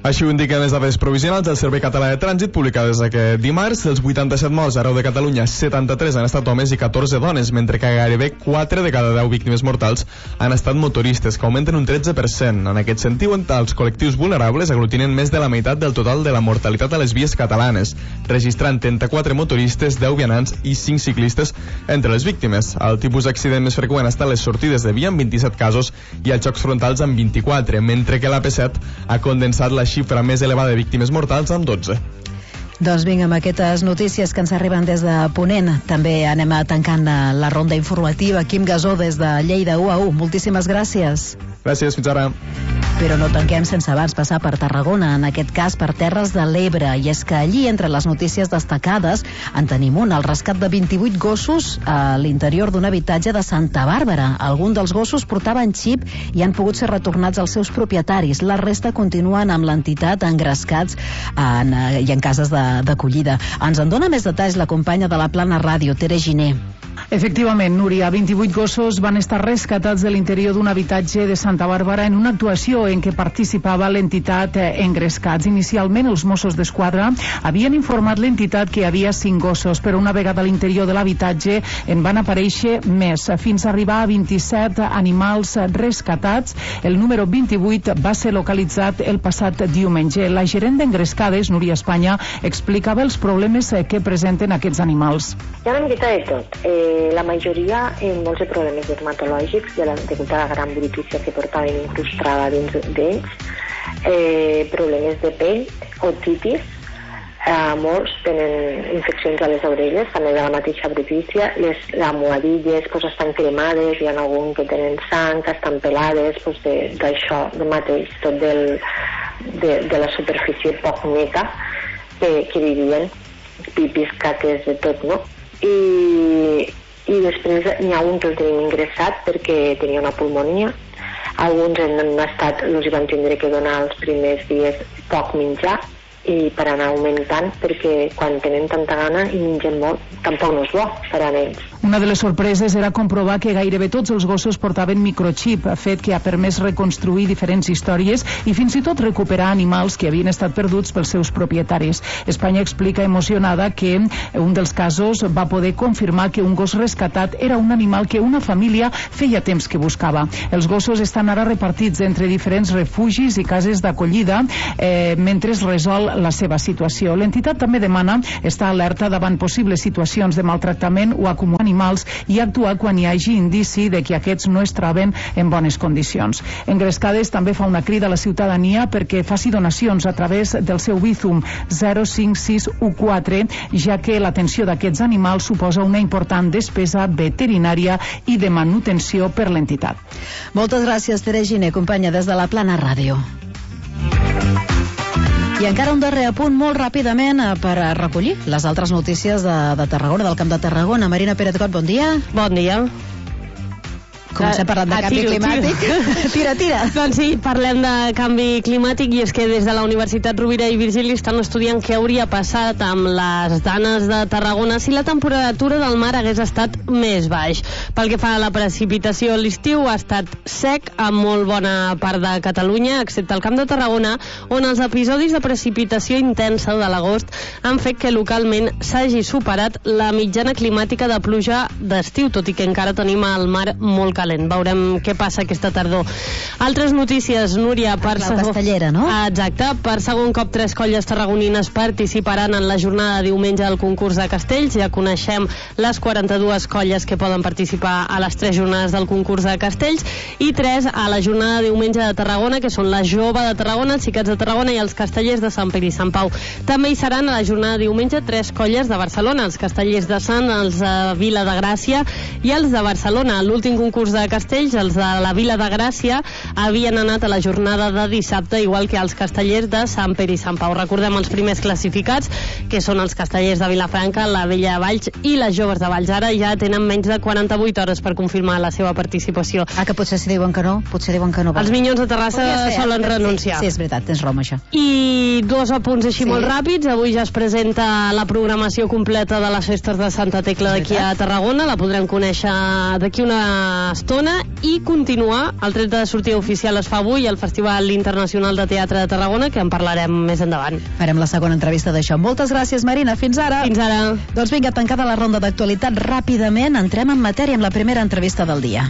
Speaker 9: Així ho indiquen les dades provisionals del Servei Català de Trànsit publicades aquest dimarts. Dels vuitanta-set morts arreu de Catalunya, setanta-tres han estat homes i catorze dones, mentre que gairebé quatre de cada deu víctimes mortals han estat motoristes, que augmenten un tretze per cent. En aquest sentit, els col·lectius vulnerables aglutinen més de la meitat del total de la mortalitat a les vies catalanes, registrant trenta-quatre motoristes, deu vianants i cinc ciclistes entre les víctimes. El tipus d'accident més freqüent ha estat les sortides de via, amb vint-i-set casos, i els xocs frontals, amb vint-i-quatre, mentre que l'A P set ha condensat la xifra més elevada de víctimes mortals amb dotze.
Speaker 1: Doncs vinga, amb aquestes notícies que ens arriben des de Ponent, també anem a tancant la ronda informativa. Quim Gasó, des de Lleida u a u. Moltíssimes gràcies.
Speaker 9: Gràcies, fins ara.
Speaker 1: Però no tanquem sense abans passar per Tarragona, en aquest cas per Terres de l'Ebre, i és que allí, entre les notícies destacades, en tenim una, el rescat de vint-i-vuit gossos a l'interior d'un habitatge de Santa Bàrbara. Alguns dels gossos portaven xip i han pogut ser retornats als seus propietaris. La resta continuen amb l'entitat engrescats en, i en cases d'acollida. Ens en dona més detalls la companya de la Plana Ràdio, Tere Giner.
Speaker 11: Efectivament, Núria, vint-i-vuit gossos van estar rescatats de l'interior d'un habitatge de Santa Bàrbara en una actuació en què participava l'entitat Engrescats. Inicialment, els Mossos d'Esquadra havien informat l'entitat que hi havia cinc gossos, però una vegada a l'interior de l'habitatge en van aparèixer més, fins a arribar a vint-i-set animals rescatats. El número vint-i-vuit va ser localitzat el passat diumenge. La gerent d'Engrescades, Núria Espanya, explicava els problemes que presenten aquests animals.
Speaker 12: Hi ha una miqueta de tot. Eh, la majoria en molts de problemes dermatològics de la, degut a la gran brutícia que portaven incrustada dins d'ells, eh, problemes de pell, otitis, eh, molts tenen infeccions a les orelles, també de la mateixa brutícia, les almohadilles pues, estan cremades, hi ha algun que tenen sang, que estan pelades, pues, d'això de, de mateix, tot del, de, de la superfície poc neta que, que vivien, pipis, caques, de tot, no? I, i després n'hi ha un que el tenim ingressat perquè tenia una pulmonia. Alguns han estat, els hi van tindre que donar els primers dies poc menjar i per anar augmentant, perquè quan tenen tanta gana i mengen molt, tampoc no és bo per a ells.
Speaker 11: Una de les sorpreses era comprovar que gairebé tots els gossos portaven microxip, fet que ha permès reconstruir diferents històries i fins i tot recuperar animals que havien estat perduts pels seus propietaris. Espanya explica emocionada que un dels casos va poder confirmar que un gos rescatat era un animal que una família feia temps que buscava. Els gossos estan ara repartits entre diferents refugis i cases d'acollida eh, mentre es resol la seva situació. L'entitat també demana estar alerta davant possibles situacions de maltractament o acumular animals i actuar quan hi hagi indici de que aquests no es troben en bones condicions. Engrescades també fa una crida a la ciutadania perquè faci donacions a través del seu Bizum zero cinc sis u quatre, ja que l'atenció d'aquests animals suposa una important despesa veterinària i de manutenció per l'entitat.
Speaker 1: Moltes gràcies, Tere Giner, companya des de la Plana Ràdio. I encara un darrer apunt molt ràpidament per recollir les altres notícies de, de Tarragona, del Camp de Tarragona. Marina Pérez-Got, bon dia.
Speaker 13: Bon dia.
Speaker 1: Comencem parlant de canvi
Speaker 13: tiro,
Speaker 1: climàtic.
Speaker 13: Tiro.
Speaker 1: tira, tira.
Speaker 13: Doncs sí, parlem de canvi climàtic i és que des de la Universitat Rovira i Virgili estan estudiant què hauria passat amb les danes de Tarragona si la temperatura del mar hagués estat més baix. Pel que fa a la precipitació, l'estiu ha estat sec a molt bona part de Catalunya, excepte el Camp de Tarragona, on els episodis de precipitació intensa de l'agost han fet que localment s'hagi superat la mitjana climàtica de pluja d'estiu, tot i que encara tenim el mar molt calent. Veurem què passa aquesta tardor. Altres notícies, Núria, per
Speaker 1: la Castellera, no?
Speaker 13: Exacte, per segon cop tres colles tarragonines participaran en la jornada de diumenge del concurs de castells. Ja coneixem les quaranta-dues colles que poden participar a les tres jornades del concurs de castells i tres a la jornada de diumenge de Tarragona, que són la Jove de Tarragona, els Xiquets de Tarragona i els Castellers de Sant Pere i Sant Pau. També hi seran a la jornada de diumenge tres colles de Barcelona, els Castellers de Sant, els de Vila de Gràcia i els de Barcelona. L'últim concurs de castells, els de la Vila de Gràcia, havien anat a la jornada de dissabte, igual que els Castellers de Sant Pere i Sant Pau. Recordem els primers classificats, que són els Castellers de Vilafranca, la Vella de Valls i les Joves de Valls. Ara ja tenen menys de quaranta-vuit hores per confirmar la seva participació.
Speaker 1: Ah, que potser si diuen que no, potser diuen que no.
Speaker 13: Els Minyons de Terrassa ser, solen eh? renunciar.
Speaker 1: Sí, sí, és veritat, tens raó amb això.
Speaker 13: I dos apunts així sí. molt ràpids. Avui ja es presenta la programació completa de les festes de Santa Tecla d'aquí a Tarragona. La podrem conèixer d'aquí una estona estona i continuar. El tret de sortida oficial es fa avui al Festival Internacional de Teatre de Tarragona, que en parlarem més endavant.
Speaker 1: Farem la segona entrevista d'això. Moltes gràcies, Marina. Fins ara.
Speaker 13: Fins ara.
Speaker 1: Doncs vinga, tancada la ronda d'actualitat, ràpidament entrem en matèria amb la primera entrevista del dia.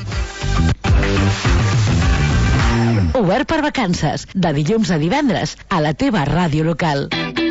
Speaker 4: Obert per vacances, de dilluns a divendres, a la teva ràdio local.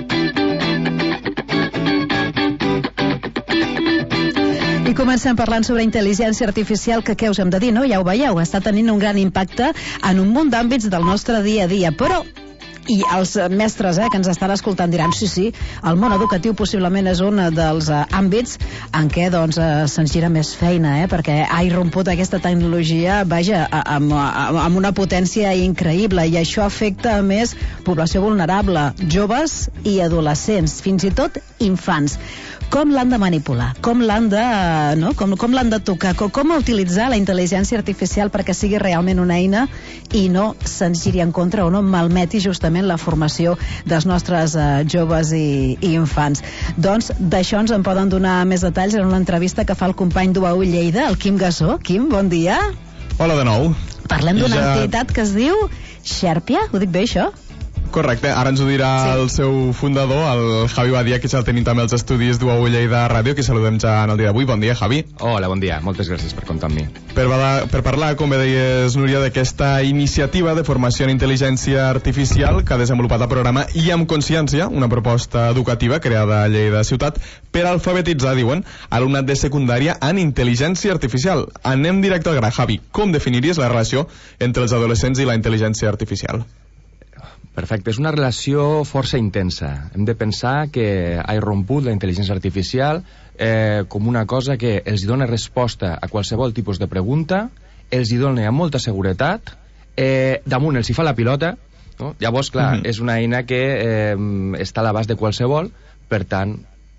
Speaker 1: I comencem parlant sobre intel·ligència artificial, que què us hem de dir, no? Ja ho veieu, està tenint un gran impacte en un munt d'àmbits del nostre dia a dia, però i els mestres eh, que ens estan escoltant diran sí, sí, el món educatiu possiblement és un dels eh, àmbits en què doncs, eh, se'ns gira més feina, eh, perquè ha irromput aquesta tecnologia, vaja, amb, amb una potència increïble, i això afecta a més població vulnerable, joves i adolescents, fins i tot infants. Com l'han de manipular, com l'han de, no? com, com l'han de tocar, com, com utilitzar la intel·ligència artificial perquè sigui realment una eina i no se'ns giri en contra o no malmeti justament la formació dels nostres uh, joves i, i infants. Doncs d'això ens en poden donar més detalls en una entrevista que fa el company d'U A U Lleida, el Quim Gassó. Quim, bon dia.
Speaker 9: Hola de nou.
Speaker 1: Parlem d'una
Speaker 9: ja...
Speaker 1: entitat que es diu Xerpia, ho dic bé això?
Speaker 9: Correcte, ara ens ho dirà sí. el seu fundador, el Javi Badia, que ja el tenim també als estudis d'U A U Lleida Ràdio, que saludem ja en el dia d'avui. Bon dia, Javi.
Speaker 14: Hola, bon dia. Moltes gràcies per comptar amb mi.
Speaker 9: Per, per parlar, com bé deies, Núria, d'aquesta iniciativa de formació en intel·ligència artificial que ha desenvolupat el programa I amb Consciència, una proposta educativa creada a Lleida Ciutat per alfabetitzar, diuen, alumnat de secundària en intel·ligència artificial. Anem directe al gra. Javi, com definiries la relació entre els adolescents i la intel·ligència artificial?
Speaker 14: Perfecte, és una relació força intensa. Hem de pensar que ha irromput la intel·ligència artificial eh, com una cosa que els dona resposta a qualsevol tipus de pregunta, els hi dona amb molta seguretat, eh, damunt els hi fa la pilota, no? Llavors, clar, uh-huh. és una eina que eh, està a l'abast de qualsevol, per tant,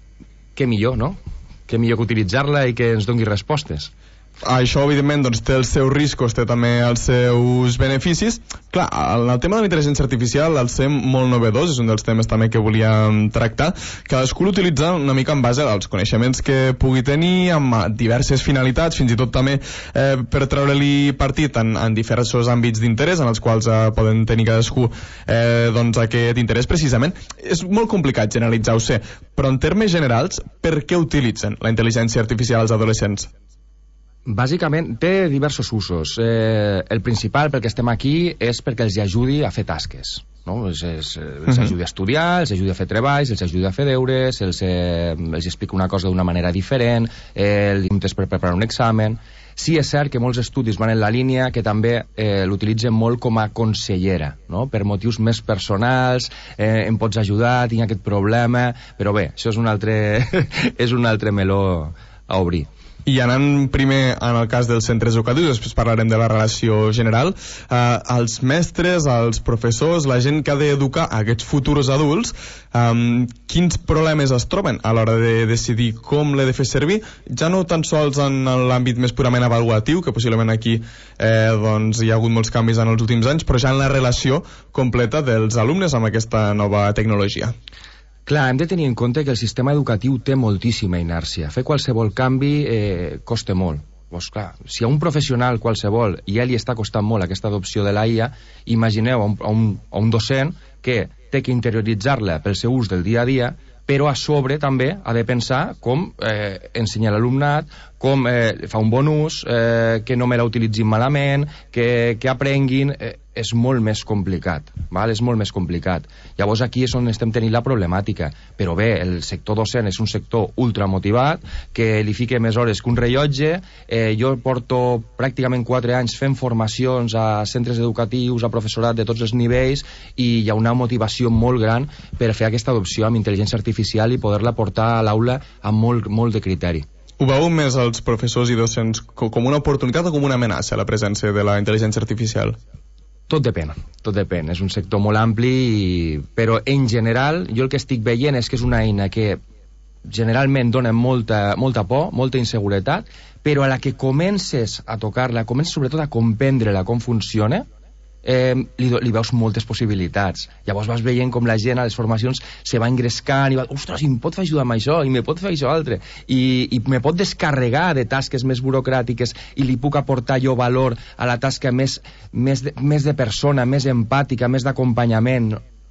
Speaker 14: què millor, no? Què millor que utilitzar-la i que ens doni respostes.
Speaker 9: Això, evidentment, doncs, té els seus riscos, té també els seus beneficis. Clar, en el tema de la intel·ligència artificial, el ser molt novedós, és un dels temes també que volíem tractar. Cadascú l'utilitza una mica en base als coneixements que pugui tenir, amb diverses finalitats, fins i tot també eh, per treure-li partit en, en diversos àmbits d'interès, en els quals eh, poden tenir cadascú eh, doncs, aquest interès precisament. És molt complicat generalitzar, ho sé, però en termes generals, per què utilitzen la intel·ligència artificial als adolescents?
Speaker 14: Bàsicament té diversos usos. Eh, el principal pel que estem aquí és perquè els ajudi a fer tasques, no? Els, els, els ajudi a estudiar, els ajudi a fer treballs, els ajudi a fer deures, els, eh, els explica una cosa d'una manera diferent, eh, els juntes per preparar un examen. Sí, és cert que molts estudis van en la línia que també eh, l'utilitzen molt com a consellera, no? Per motius més personals, eh, em pots ajudar, tinc aquest problema, però bé, això és un altre, és un altre meló a obrir.
Speaker 9: I anant primer en el cas dels centres educatius, després parlarem de la relació general, eh, els mestres, els professors, la gent que ha d'educar aquests futurs adults, eh, quins problemes es troben a l'hora de decidir com l'he de fer servir, ja no tan sols en l'àmbit més purament avaluatiu, que possiblement aquí eh, doncs, hi ha hagut molts canvis en els últims anys, però ja en la relació completa dels alumnes amb aquesta nova tecnologia.
Speaker 14: Clar, hem de tenir en compte que el sistema educatiu té moltíssima inèrcia. Fer qualsevol canvi eh, costa molt. Pues clar, si a un professional qualsevol ja li està costant molt aquesta adopció de l'A I A, imagineu a un, a un, a un docent que té que interioritzar-la pel seu ús del dia a dia, però a sobre també ha de pensar com eh, ensenyar l'alumnat, com eh, fa un bon ús, eh, que no me la utilitzin malament, que, que aprenguin... Eh, és molt més complicat, val? És molt més complicat. Llavors aquí és on estem tenint la problemàtica. Però bé, el sector docent és un sector ultramotivat, que li fica més hores que un rellotge. Eh, jo porto pràcticament quatre anys fent formacions a centres educatius, a professorat de tots els nivells, i hi ha una motivació molt gran per fer aquesta adopció amb intel·ligència artificial i poder-la portar a l'aula amb molt, molt de criteri.
Speaker 9: Ho veu més els professors i docents com una oportunitat o com una amenaça, la presència de la intel·ligència artificial?
Speaker 14: Tot depèn, tot depèn. És un sector molt ampli, i... però en general jo el que estic veient és que és una eina que generalment dona molta, molta por, molta inseguretat, però a la que comences a tocar-la, comences sobretot a comprendre-la com funciona, eh, li, li veus moltes possibilitats. Llavors vas veient com la gent a les formacions se va ingrescant i va, ostres, i em pot fer ajudar amb això, i me pot fer això altre, i, i me pot descarregar de tasques més burocràtiques i li puc aportar jo valor a la tasca més, més, de, més de persona, més empàtica, més d'acompanyament.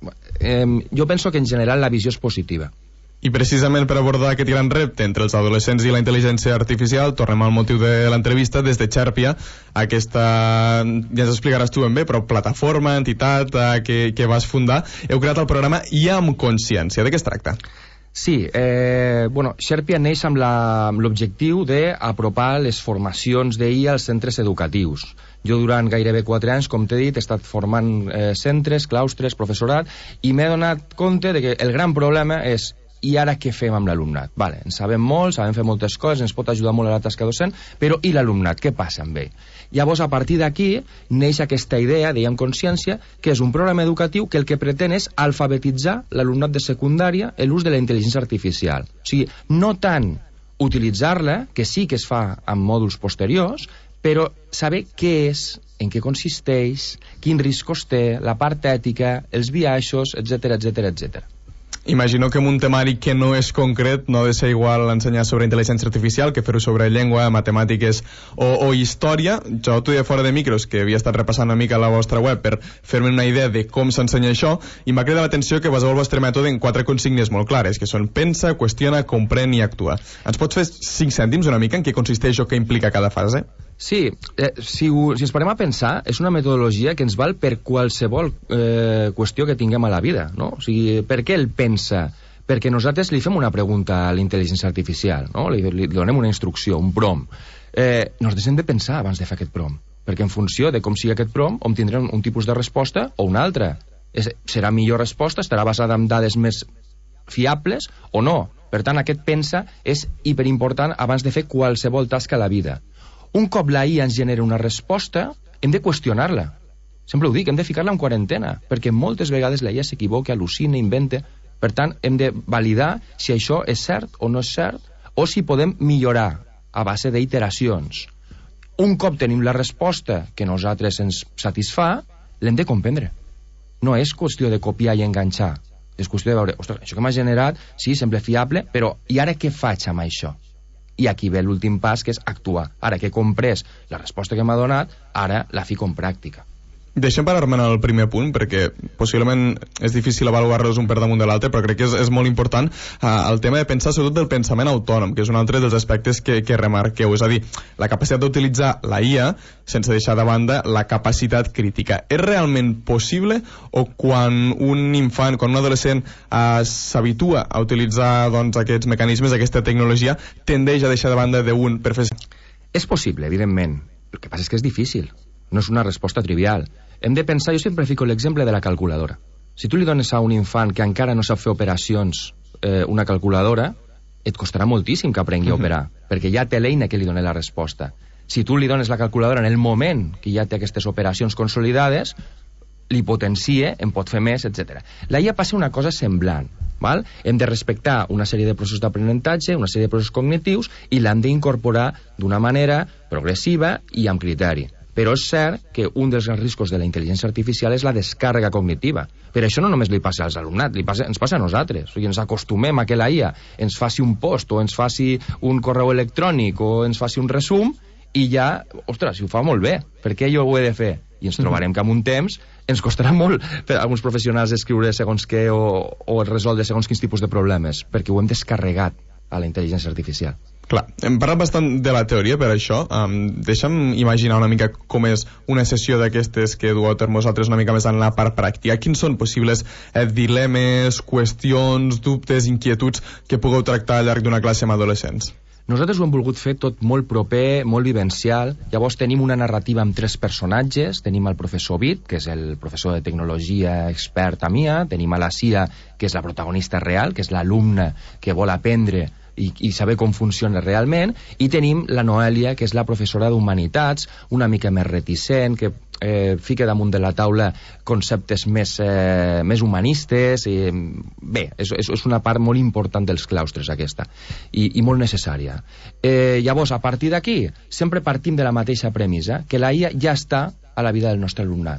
Speaker 14: Eh, jo penso que en general la visió és positiva.
Speaker 9: I precisament per abordar aquest gran repte entre els adolescents i la intel·ligència artificial, tornem al motiu de l'entrevista. Des de Xerpia, aquesta, ja ens explicaràs tu ben bé, però plataforma, entitat eh, que, que vas fundar, heu creat el programa I A amb consciència. De què es tracta?
Speaker 14: Sí, eh, bueno, Xerpia neix amb l'objectiu d'apropar les formacions d'I A als centres educatius. Jo durant gairebé quatre anys, com t'he dit, he estat formant eh, centres, claustres, professorat, i m'he donat compte de que el gran problema és i ara què fem amb l'alumnat? Vale, en sabem molt, sabem fer moltes coses, ens pot ajudar molt a la tasca docent, però i l'alumnat, què passa amb ell? Llavors, a partir d'aquí, neix aquesta idea, dèiem consciència, que és un programa educatiu que el que pretén és alfabetitzar l'alumnat de secundària en l'ús de la intel·ligència artificial. O sigui, no tant utilitzar-la, que sí que es fa amb mòduls posteriors, però saber què és, en què consisteix, quins riscos té, la part ètica, els biaixos, etcètera, etcètera, etcètera.
Speaker 9: Imagino que en un temari que no és concret no ha de ser igual ensenyar sobre intel·ligència artificial que fer-ho sobre llengua, matemàtiques o, o història. Jo t'ho deia fora de micros, que havia estat repassant una mica la vostra web per fer-me una idea de com s'ensenya això, i m'ha cridat l'atenció que baseu el vostre mètode en quatre consignes molt clares, que són pensa, qüestiona, comprèn i actua. Ens pots fer cinc cèntims una mica en què consisteix o què implica cada fase?
Speaker 14: Sí, eh, si, ho, si ens parem a pensar, és una metodologia que ens val per qualsevol eh, qüestió que tinguem a la vida, no? O sigui, per què el pensa? Perquè nosaltres li fem una pregunta a la intel·ligència artificial, no? Li, li donem una instrucció, un prompt. Eh, nosaltres hem de pensar abans de fer aquest prompt, perquè en funció de com sigui aquest prompt, on tindrem un tipus de resposta o una altra. És, serà millor resposta, estarà basada en dades més fiables o no. Per tant, aquest pensa és hiperimportant abans de fer qualsevol tasca a la vida. Un cop la I A ens genera una resposta, hem de qüestionar-la. Sempre ho dic, hem de ficar-la en quarantena, perquè moltes vegades la I A s'equivoca, al·lucina, inventa. Per tant, hem de validar si això és cert o no és cert, o si podem millorar a base d'iteracions. Un cop tenim la resposta que nosaltres ens satisfà, l'hem de comprendre. No és qüestió de copiar i enganxar. És qüestió de veure, ostres, això que m'ha generat, sí, sembla fiable, però i ara què faig amb això? I aquí ve l'últim pas, que és actuar. Ara que he comprès la resposta que m'ha donat, ara la fico en pràctica.
Speaker 9: Deixem parar-me en el primer punt, perquè possiblement és difícil avaluar-los un per damunt de l'altre, però crec que és, és molt important uh, el tema de pensar sobretot del pensament autònom, que és un altre dels aspectes que, que remarqueu, és a dir, la capacitat d'utilitzar la I A sense deixar de banda la capacitat crítica. És realment possible, o quan un infant, quan un adolescent uh, s'habitua a utilitzar doncs, aquests mecanismes, aquesta tecnologia, tendeix a deixar de banda d'un per fer...
Speaker 14: És possible, evidentment. El que passa és que és difícil. No és una resposta trivial. Hem de pensar, jo sempre fico l'exemple de la calculadora. Si tu li dones a un infant que encara no sap fer operacions eh, una calculadora, et costarà moltíssim que aprengui a operar, perquè ja té l'eina que li dona la resposta. Si tu li dones la calculadora en el moment que ja té aquestes operacions consolidades, li potencia, en pot fer més, etcètera. La I A passa una cosa semblant. Val? Hem de respectar una sèrie de processos d'aprenentatge, una sèrie de processos cognitius, i l'hem d'incorporar d'una manera progressiva i amb criteri. Però és cert que un dels riscos de la intel·ligència artificial és la descàrrega cognitiva. Per això no només li passa als alumnats, li passa, ens passa a nosaltres. O sigui, ens acostumem a que la I A ens faci un post o ens faci un correu electrònic o ens faci un resum i ja, ostres, si ho fa molt bé, per què jo ho he de fer? I ens trobarem que en un temps ens costarà molt per a alguns professionals escriure segons què o, o resoldre segons quins tipus de problemes, perquè ho hem descarregat a la intel·ligència artificial.
Speaker 9: Clar, hem parlat bastant de la teoria per això. Um, deixa'm imaginar una mica com és una sessió d'aquestes que dueu a terme vosaltres una mica més en la part pràctica. Quins són possibles eh, dilemes, qüestions, dubtes, inquietuds que pugueu tractar al llarg d'una classe amb adolescents?
Speaker 14: Nosaltres ho hem volgut fer tot molt proper, molt vivencial. Llavors tenim una narrativa amb tres personatges. Tenim el professor Bit, que és el professor de tecnologia expert a M I A. Tenim a la Cia, que és la protagonista real, que és l'alumne que vol aprendre i, i saber com funciona realment, i tenim la Noèlia, que és la professora d'Humanitats, una mica més reticent, que eh, fica damunt de la taula conceptes més, eh, més humanistes. I, bé, és, és una part molt important dels claustres aquesta, i, i molt necessària. Eh, llavors, a partir d'aquí, sempre partim de la mateixa premissa, que la I A ja està a la vida del nostre alumnat.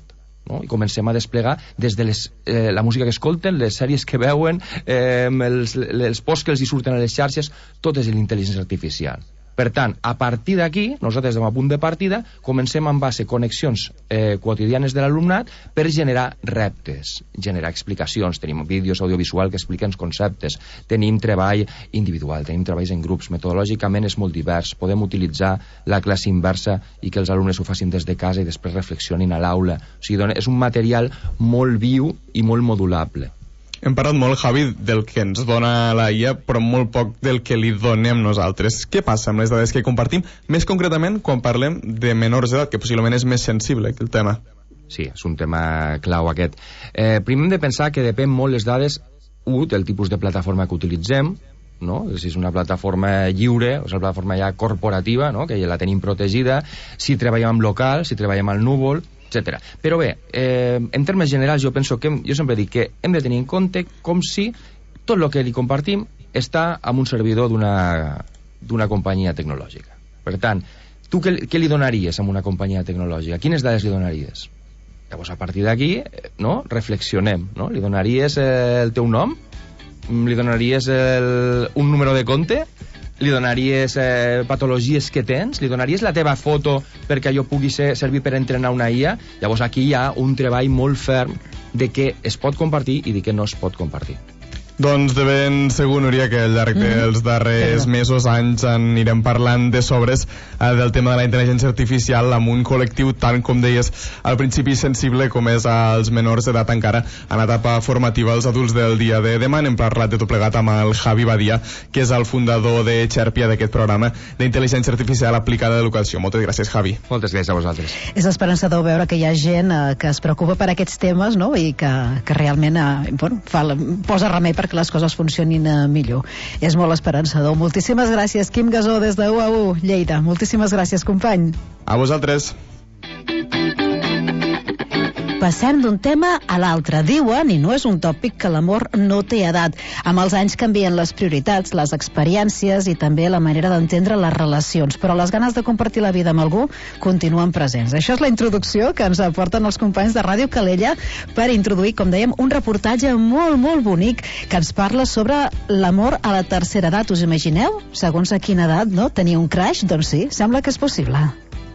Speaker 14: no? I comencem a desplegar des de les, eh, la música que escolten, les sèries que veuen, eh, els, els posts que els hi surten a les xarxes, tot és l'intel·ligència artificial. Per tant, a partir d'aquí, nosaltres som a punt de partida, comencem en base a connexions eh, quotidianes de l'alumnat per generar reptes, generar explicacions. Tenim vídeos audiovisuals que expliquen conceptes, tenim treball individual, tenim treballs en grups, metodològicament és molt divers, podem utilitzar la classe inversa i que els alumnes ho facin des de casa i després reflexionin a l'aula. O sigui, dona, és un material molt viu i molt modulable.
Speaker 9: Hem parlat molt, Javi, del que ens dona la I A, però molt poc del que li donem nosaltres. Què passa amb les dades que compartim? Més concretament, quan parlem de menors d'edat, que possiblement és més sensible que el tema.
Speaker 14: Sí, és un tema clau aquest. Eh, primer hem de pensar que depèn molt les dades, un, del tipus de plataforma que utilitzem, no? Si és una plataforma lliure, o és una plataforma ja corporativa, no? Que ja la tenim protegida, si treballem amb local, si treballem al núvol, etcètera. Però bé, eh, en termes generals jo penso que, hem, jo sempre dic que hem de tenir en compte com si tot el que li compartim està en un servidor d'una d'una companyia tecnològica. Per tant, tu què, què li donaries a una companyia tecnològica? Quines dades li donaries? Llavors, a partir d'aquí, no? Reflexionem, no? Li donaries el teu nom? Li donaries el, un número de compte? Li donaries eh, patologies que tens? Li donaries la teva foto perquè allò pugui ser, servir per entrenar una I A? Llavors aquí hi ha un treball molt ferm de què es pot compartir i de què no es pot compartir.
Speaker 9: Doncs de ben segur, Núria, que al llarg dels darrers mesos, anys, anirem parlant de sobres eh, del tema de la intel·ligència artificial amb un col·lectiu tant, com deies, al principi sensible com és als menors d'edat encara en etapa formativa. Els adults del dia de demà n'hem parlat de tot plegat amb el Javi Badia, que és el fundador de Xerpia, d'aquest programa d'intel·ligència artificial aplicada a l'educació. Moltes gràcies, Javi.
Speaker 14: Moltes gràcies a vosaltres.
Speaker 1: És esperançador veure que hi ha gent eh, que es preocupa per aquests temes, no? I que, que realment eh, bueno, fa, posa remei perquè les coses funcionin uh, millor. És molt esperançador. Moltíssimes gràcies, Quim Gasó, des de U A U Lleida. Moltíssimes gràcies, company.
Speaker 9: A vosaltres.
Speaker 1: Passem d'un tema a l'altre. Diuen, i no és un tòpic, que l'amor no té edat. Amb els anys canvien les prioritats, les experiències i també la manera d'entendre les relacions, però les ganes de compartir la vida amb algú continuen presents. Això és la introducció que ens aporten els companys de Ràdio Calella per introduir, com dèiem, un reportatge molt, molt bonic que ens parla sobre l'amor a la tercera edat. Us imagineu? Segons a quina edat, no? Tenir un crush? Doncs sí, sembla que és possible.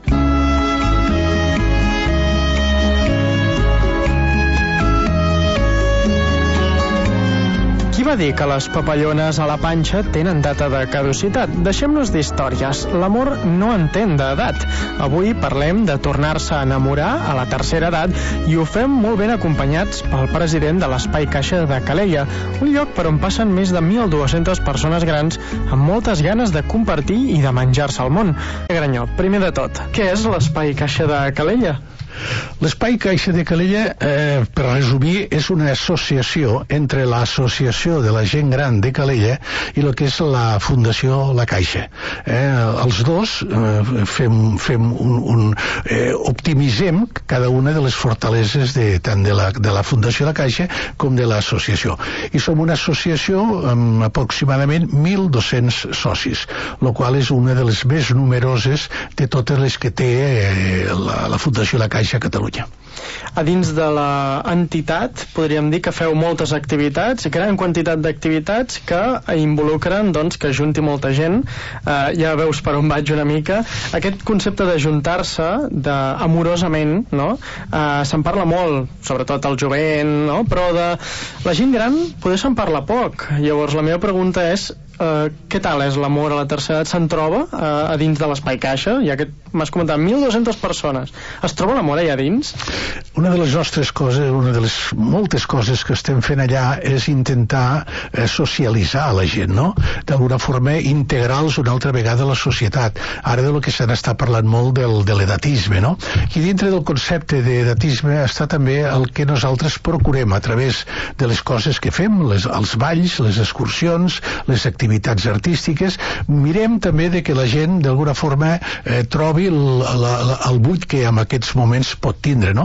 Speaker 15: Qui va dir que les papallones a la panxa tenen data de caducitat? Deixem-nos d'històries. L'amor no entén d'edat. Avui parlem de tornar-se a enamorar a la tercera edat i ho fem molt ben acompanyats pel president de l'Espai Caixa de Calella, un lloc per on passen més de mil dues-centes persones grans amb moltes ganes de compartir i de menjar-se el món. Granyot, primer de tot, què és l'Espai Caixa de Calella?
Speaker 16: L'Espai Caixa de Calella, eh, per resumir, és una associació entre l'Associació de la Gent Gran de Calella i el que és la Fundació La Caixa. Eh, els dos eh, fem, fem un, un eh, optimitzem cada una de les fortaleses de, tant de la, de la Fundació La Caixa com de l'associació. I som una associació amb aproximadament mil dos-cents socis, el qual és una de les més numeroses de totes les que té eh, la, la Fundació La Caixa a Catalunya.
Speaker 15: A dins de l'entitat podríem dir que feu moltes activitats, gran quantitat d'activitats que involucren doncs, que junti molta gent. Eh, ja veus per on vaig una mica. Aquest concepte de juntar-se de, amorosament, no? eh, se'n parla molt, sobretot al jovent, no? Però de la gent gran poder se'n parla poc. Llavors la meva pregunta és Uh, què tal és l'amor a la tercera edat? Se'n troba uh, a dins de l'Espai Caixa? Ja que m'has comentat, mil dues-centes persones. Es troba l'amor allà dins?
Speaker 16: Una de les nostres coses, una de les moltes coses que estem fent allà és intentar eh, socialitzar a la gent, no? D'alguna forma integrar-los una altra vegada a la societat. Ara de lo que se n'està parlant molt del, de l'edatisme, no? I dintre del concepte d'edatisme està també el que nosaltres procurem a través de les coses que fem, les, els balls, les excursions, les activitats activitats artístiques, mirem també de que la gent d'alguna forma eh, trobi el, la, el buit que en aquests moments pot tindre, no?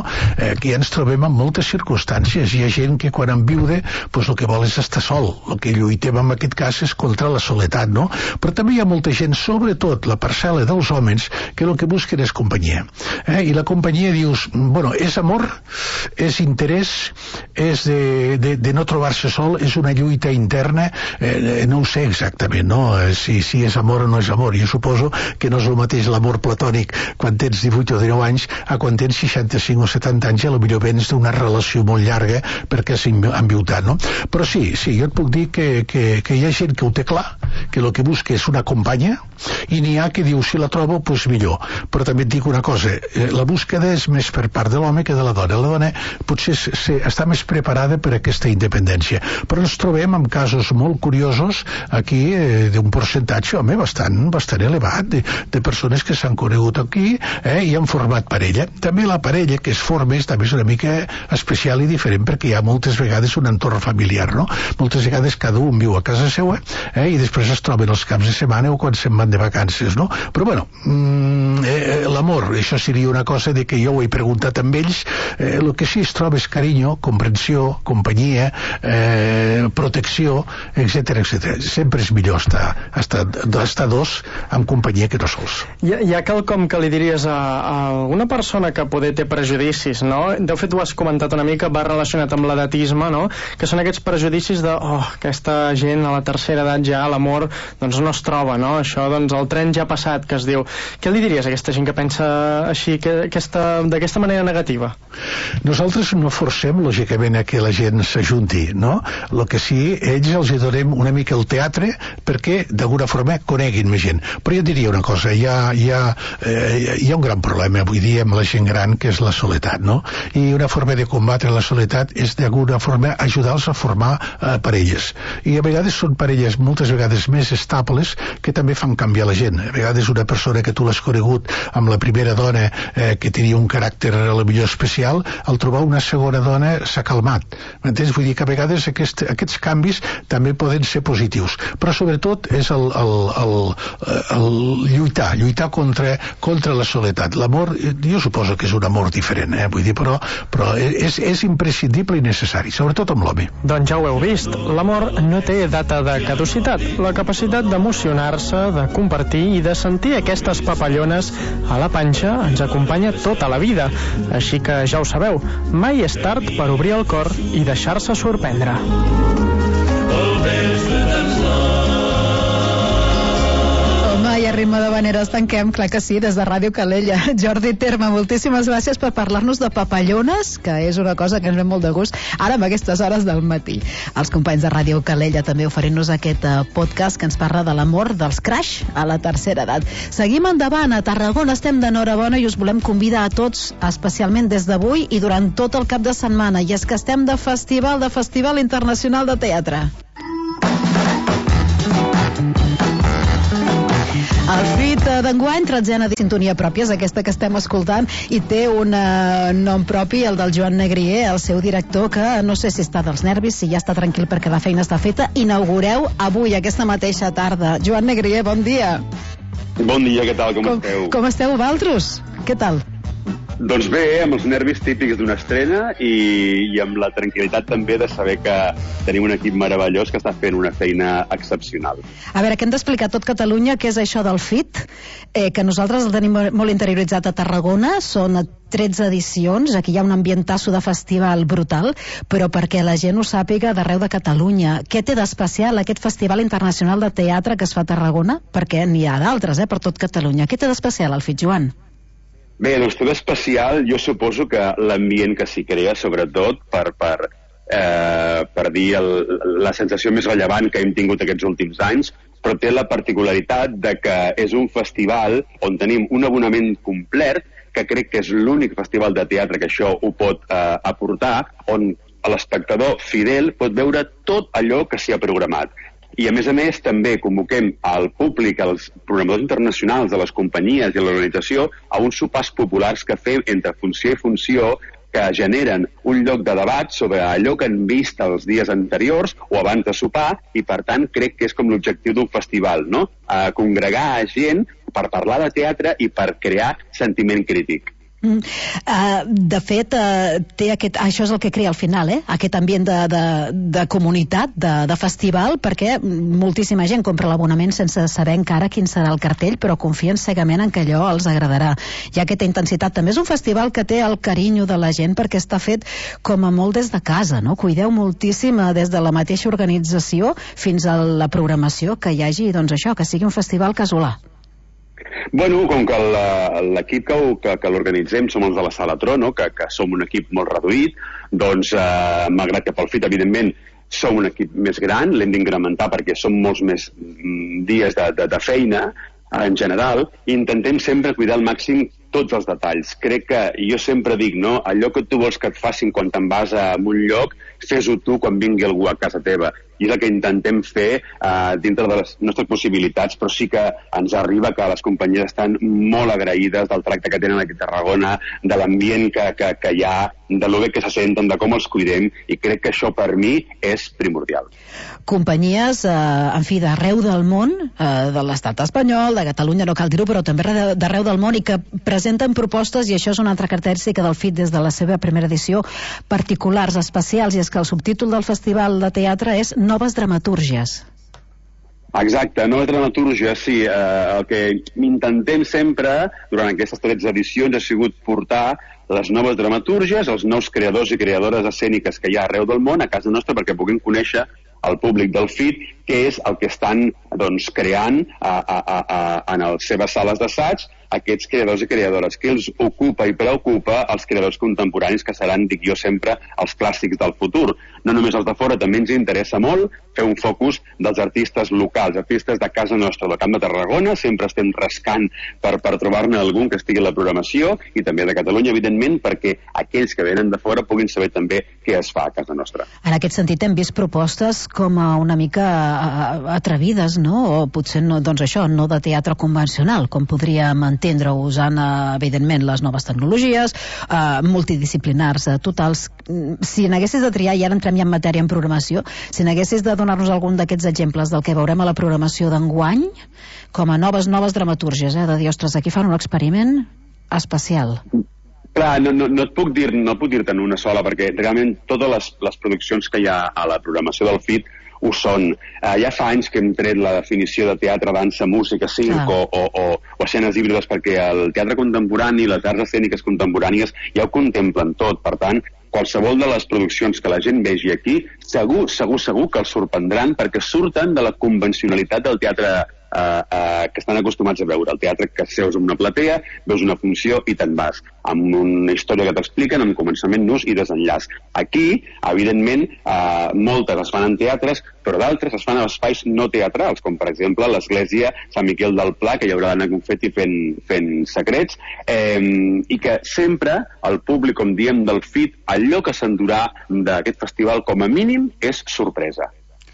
Speaker 16: Aquí ens trobem en moltes circumstàncies. Hi ha gent que quan enviude, pues, el que vol és estar sol. El que lluitem en aquest cas és contra la soledat, no? Però també hi ha molta gent, sobretot la parcel·la dels homes, que el que busquen és companyia. Eh? I la companyia, dius, bueno, és amor, és interès, és de, de, de no trobar-se sol, és una lluita interna, eh, no ho sé exactament, no? Si, si és amor o no és amor. Jo suposo que no és el mateix l'amor platònic quan tens divuit o dinou anys a quan tens seixanta-cinc o setanta anys, i potser vens d'una relació molt llarga perquè has enviutat, no? Però sí, sí, jo et puc dir que, que, que hi ha gent que ho té clar, que el que busca és una companya, i n'hi ha que diu, si la trobo, doncs pues millor. Però també et dic una cosa, la búsqueda és més per part de l'home que de la dona. La dona potser se, està més preparada per a aquesta independència. Però ens trobem amb casos molt curiosos aquí, eh, d'un percentatge, home, bastant, bastant elevat, de, de persones que s'han conegut aquí, eh, i han format parella. També la parella que es forma és, també és una mica especial i diferent, perquè hi ha moltes vegades un entorn familiar, no? Moltes vegades cada un viu a casa seva, eh, i després es troben els caps de setmana o quan se'n van de vacances, no? Però bueno, mm, eh, l'amor, això seria una cosa de que jo ho he preguntat amb ells, eh, el que sí es troba és carinyo, comprensió, companyia, eh, protecció, etcètera, etcètera. Sempre és millor estar, estar, estar dos amb companyia que no sols.
Speaker 15: Hi ha, hi ha quelcom que li diries a, a alguna persona que poder té prejudicis, no? De fet, ho has comentat una mica, va relacionat amb l'edatisme, no? Que són aquests prejudicis de, oh, aquesta gent a la tercera edat ja, l'amor, doncs no es troba, no? Això, doncs el tren ja ha passat, que es diu. Què li diries a aquesta gent que pensa així, que, aquesta, d'aquesta manera negativa?
Speaker 16: Nosaltres no forcem, lògicament, a que la gent s'ajunti, no? El que sí, ells els hi donem una mica el teatre perquè, d'alguna forma, coneguin més gent. Però jo diria una cosa, hi ha, hi ha, eh, hi ha un gran problema avui dia amb la gent gran, que és la soledat, no? I una forma de combatre la soledat és, d'alguna forma, ajudar-los a formar eh, parelles. I a vegades són parelles, moltes vegades més estables, que també fan canviar la gent. A vegades una persona que tu l'has conegut amb la primera dona eh, que tenia un caràcter a la millor especial, al trobar una segona dona s'ha calmat. M'entens? Vull dir que a vegades aquest, aquests canvis també poden ser positius. Però sobretot és el, el, el, el lluitar, lluitar contra, contra la soledat. L'amor, jo suposo que és un amor diferent, eh? Vull dir, però, però és, és imprescindible i necessari, sobretot amb l'home.
Speaker 15: Doncs ja ho heu vist, l'amor no té data de caducitat. La capacitat d'emocionar-se, de compartir i de sentir aquestes papallones a la panxa ens acompanya tota la vida. Així que ja ho sabeu, mai és tard per obrir el cor i deixar-se sorprendre.
Speaker 2: Home, i a ritme de veneres tanquem, clar que sí, des de Ràdio Calella. Jordi Terme, moltíssimes gràcies per parlar-nos de papallones, que és una cosa que ens ve molt de gust ara amb aquestes hores del matí. Els companys de Ràdio Calella també oferint-nos aquest uh, podcast que ens parla de l'amor dels crash a la tercera edat. Seguim endavant, a Tarragona estem d'enhorabona i us volem convidar a tots, especialment des d'avui i durant tot el cap de setmana, i és que estem de festival, de Festival Internacional de Teatre. El FIT d'enguany, tretzena de sintonia pròpia, és aquesta que estem escoltant, i té un uh, nom propi, el del Joan Negrier, el seu director, que no sé si està dels nervis, si ja està tranquil perquè la feina està feta. Inaugureu avui, aquesta mateixa tarda. Joan Negrier, bon dia.
Speaker 17: Bon dia, què tal, com, com esteu?
Speaker 2: Com esteu, vosaltres? Què tal?
Speaker 17: Doncs bé, amb els nervis típics d'una estrena i, i amb la tranquil·litat també de saber que tenim un equip meravellós que està fent una feina excepcional.
Speaker 2: A veure, que hem d'explicar tot Catalunya què és això del FIT, eh, que nosaltres el tenim molt interioritzat a Tarragona, són tretze edicions, aquí hi ha un ambientasso de festival brutal, però perquè la gent ho sàpiga d'arreu de Catalunya. Què té d'especial aquest Festival Internacional de Teatre que es fa a Tarragona? Perquè n'hi ha d'altres, eh, per tot Catalunya. Què té d'especial el FIT, Joan?
Speaker 17: Bé, doncs tot especial, jo suposo que l'ambient que s'hi crea, sobretot per, per, eh, per dir el, la sensació més rellevant que hem tingut aquests últims anys, però té la particularitat de que és un festival on tenim un abonament complet, que crec que és l'únic festival de teatre que això ho pot eh, aportar, on l'espectador fidel pot veure tot allò que s'hi ha programat. I, a més a més, també convoquem al públic, als programadors internacionals de les companyies i l'organització, a uns sopars populars que fem entre funció i funció, que generen un lloc de debat sobre allò que han vist els dies anteriors o abans de sopar, i, per tant, crec que és com l'objectiu d'un festival, no? A congregar gent per parlar de teatre i per crear sentiment crític.
Speaker 1: Mm. Uh, de fet, uh, té aquest, això és el que crea al final, eh? Aquest ambient de, de, de comunitat, de, de festival, perquè moltíssima gent compra l'abonament sense saber encara quin serà el cartell, però confien cegament en que allò els agradarà. Hi ha aquesta intensitat. També és un festival que té el carinyo de la gent perquè està fet com a molt des de casa, no? Cuideu moltíssim uh, des de la mateixa organització fins a la programació que hi hagi, doncs això, que sigui un festival casolà.
Speaker 17: Bueno, com que l'equip que, que, que l'organitzem som els de la Sala Trono, que, que som un equip molt reduït, doncs, eh, malgrat que pel F I T, evidentment, som un equip més gran, l'hem d'incrementar perquè som molts més dies de, de, de feina, en general, i intentem sempre cuidar al màxim tots els detalls. Crec que, jo sempre dic, no?, allò que tu vols que et facin quan te'n vas a un lloc, fes-ho tu quan vingui algú a casa teva. I és el que intentem fer eh, dintre de les nostres possibilitats, però sí que ens arriba que les companyies estan molt agraïdes del tracte que tenen aquí a Tarragona, de l'ambient que, que, que hi ha, de lo bé que se senten, de com els cuidem, i crec que això per mi és primordial.
Speaker 1: Companyies, eh, en fi, d'arreu del món, eh, de l'estat espanyol, de Catalunya, no cal dir-ho, però també d'arreu del món, i que presenten propostes, i això és una altra característica del F I T des de la seva primera edició, particulars, especials, i és que el subtítol del Festival de Teatre és Noves Dramatúrgies.
Speaker 17: Exacte, noves dramatúrgies, sí. Eh, el que intentem sempre, durant aquestes tretze edicions, ha sigut portar les noves dramatúrgies, els nous creadors i creadores escèniques que hi ha arreu del món a casa nostra perquè puguem conèixer el públic del F I T, què és el que estan doncs, creant a, a, a, a, en les seves sales d'assaig aquests creadors i creadores, que els ocupa i preocupa els creadors contemporanis que seran, dic jo sempre, els clàssics del futur. No només els de fora, també ens interessa molt fer un focus dels artistes locals, artistes de casa nostra, del Camp de Tarragona, sempre estem rascant per, per trobar-ne algun que estigui a la programació, i també de Catalunya, evidentment, perquè aquells que venen de fora puguin saber també què es fa a casa nostra.
Speaker 1: En aquest sentit hem vist propostes com a una mica atrevides, no? O potser no, doncs això, no de teatre convencional, com podríem entendre, usant, evidentment, les noves tecnologies, eh, multidisciplinars eh, totals. Si n'haguessis de triar, i ara entrem ja en matèria en programació, si n'haguessis de donar-nos algun d'aquests exemples del que veurem a la programació d'enguany, com a noves, noves dramatúrgies, eh, de dir, ostres, aquí fan un experiment especial.
Speaker 17: Clar, no, no, no et puc dir, no puc dir-te en una sola, perquè realment totes les, les produccions que hi ha a la programació del F I T ho són. Uh, ja fa anys que hem tret la definició de teatre, dansa, música, circ ah. o, o, o, o escenes híbrides, perquè el teatre contemporani i les arts escèniques contemporànies ja ho contemplen tot. Per tant, qualsevol de les produccions que la gent vegi aquí, segur, segur, segur que els sorprendran, perquè surten de la convencionalitat del teatre eh, eh, que estan acostumats a veure. El teatre que seus en una platea, veus una funció i te'n vas, amb una història que t'expliquen, amb començament, nus i desenllaç. Aquí, evidentment, eh, moltes es fan en teatres, però d'altres es fan a espais no teatrals, com per exemple l'església Sant Miquel del Pla, que hi haurà l'Anna Confetti fent, fent secrets, eh, i que sempre el públic, com diem, del F I T, allò que s'endurà d'aquest festival com a mínim és sorpresa.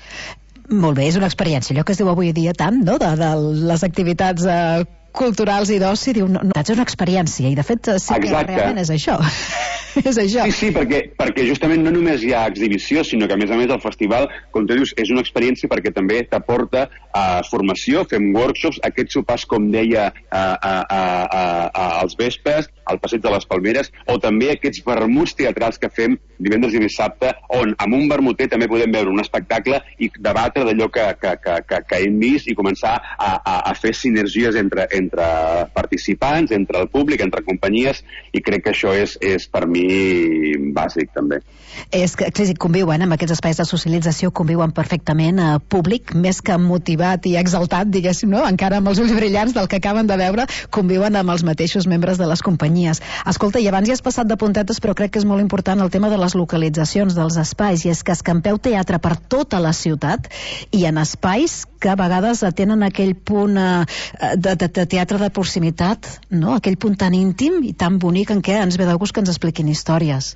Speaker 1: Molt bé, és una experiència, allò que es diu avui dia tant, no?, de, de les activitats eh, culturals i d'oci, diu, no, no, és una experiència, i de fet sí que Exacte. Realment és això. és això.
Speaker 17: Sí, sí, perquè, perquè justament no només hi ha exhibició, sinó que a més a més el festival, com tu dius, és una experiència perquè també t'aporta uh, formació, fem workshops, aquests sopars, com deia, uh, uh, uh, uh, uh, als vespres, al Passeig de les Palmeres, o també aquests vermuts teatrals que fem divendres i dissabte, on amb un vermuter també podem veure un espectacle i debatre d'allò que, que, que, que, que hem vist i començar a, a, a fer sinergies entre, entre participants, entre el públic, entre companyies, i crec que això és, és per mi bàsic també.
Speaker 1: És que, que conviuen amb aquests espais de socialització, conviuen perfectament a públic, més que motivat i exaltat, diguéssim, no? Encara amb els ulls brillants del que acaben de veure, conviuen amb els mateixos membres de les companyies. Escolta, i abans ja has passat de puntetes, però crec que és molt important el tema de les localitzacions dels espais, i és que escampeu teatre per tota la ciutat i en espais que a vegades tenen aquell punt eh, de, de, de teatre de proximitat, no? Aquell punt tan íntim i tan bonic en què ens ve de gust que ens expliquin històries.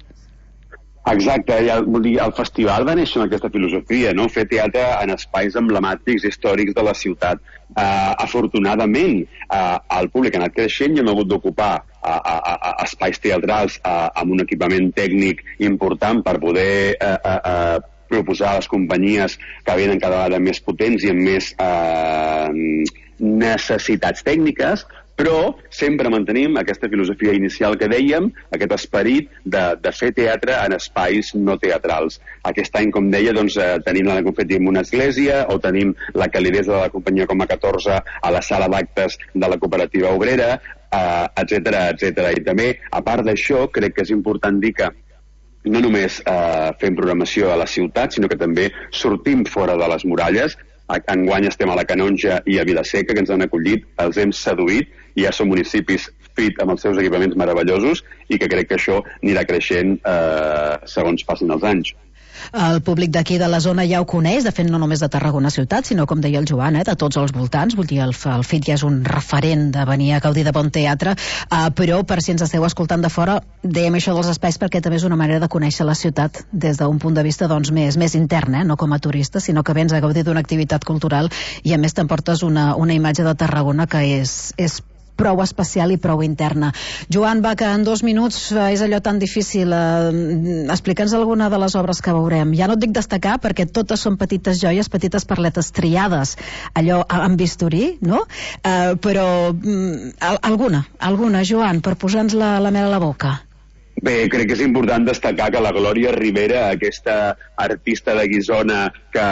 Speaker 17: Exacte, i el, el festival va néixer amb aquesta filosofia, no? Fer teatre en espais emblemàtics històrics de la ciutat. Uh, afortunadament, uh, el públic ha anat creixent i hem hagut d'ocupar uh, uh, uh, espais teatrals uh, amb un equipament tècnic important per poder uh, uh, uh, proposar a les companyies que venen cada vegada més potents i amb més uh, necessitats tècniques, però sempre mantenim aquesta filosofia inicial que dèiem, aquest esperit de, de fer teatre en espais no teatrals. Aquest any, com deia, doncs, eh, tenim la confeti en una església, o tenim la calidesa de la companyia com a catorze a la sala d'actes de la cooperativa obrera, eh, etcètera, etcètera. I també, a part d'això, crec que és important dir que no només eh, fem programació a la ciutat, sinó que també sortim fora de les muralles. Enguany estem a la Canonja i a Vilaseca, que ens han acollit, els hem seduït, i ja són municipis fit amb els seus equipaments meravellosos, i que crec que això anirà creixent eh, segons passin els anys.
Speaker 1: El públic d'aquí de la zona ja ho coneix, de fet no només de Tarragona ciutat, sinó, com deia el Joan, eh, de tots els voltants. Vull dir, el, el F I T ja és un referent de venir a gaudir de bon teatre, eh, però per si ens esteu escoltant de fora, dèiem això dels espais perquè també és una manera de conèixer la ciutat des d'un punt de vista doncs, més, més intern, eh, no com a turista, sinó que vens a gaudir d'una activitat cultural i a més t'emportes una, una imatge de Tarragona que és, és prou especial i prou interna. Joan, va, que en dos minuts eh, és allò tan difícil. Eh, Explica'ns alguna de les obres que veurem. Ja no et dic destacar, perquè totes són petites joies, petites perletes triades, allò amb bisturí, no? Eh, però mm, alguna, alguna, Joan, per posar-nos la, la mel a la boca.
Speaker 17: Bé, crec que és important destacar que la Glòria Rivera, aquesta artista de Guissona que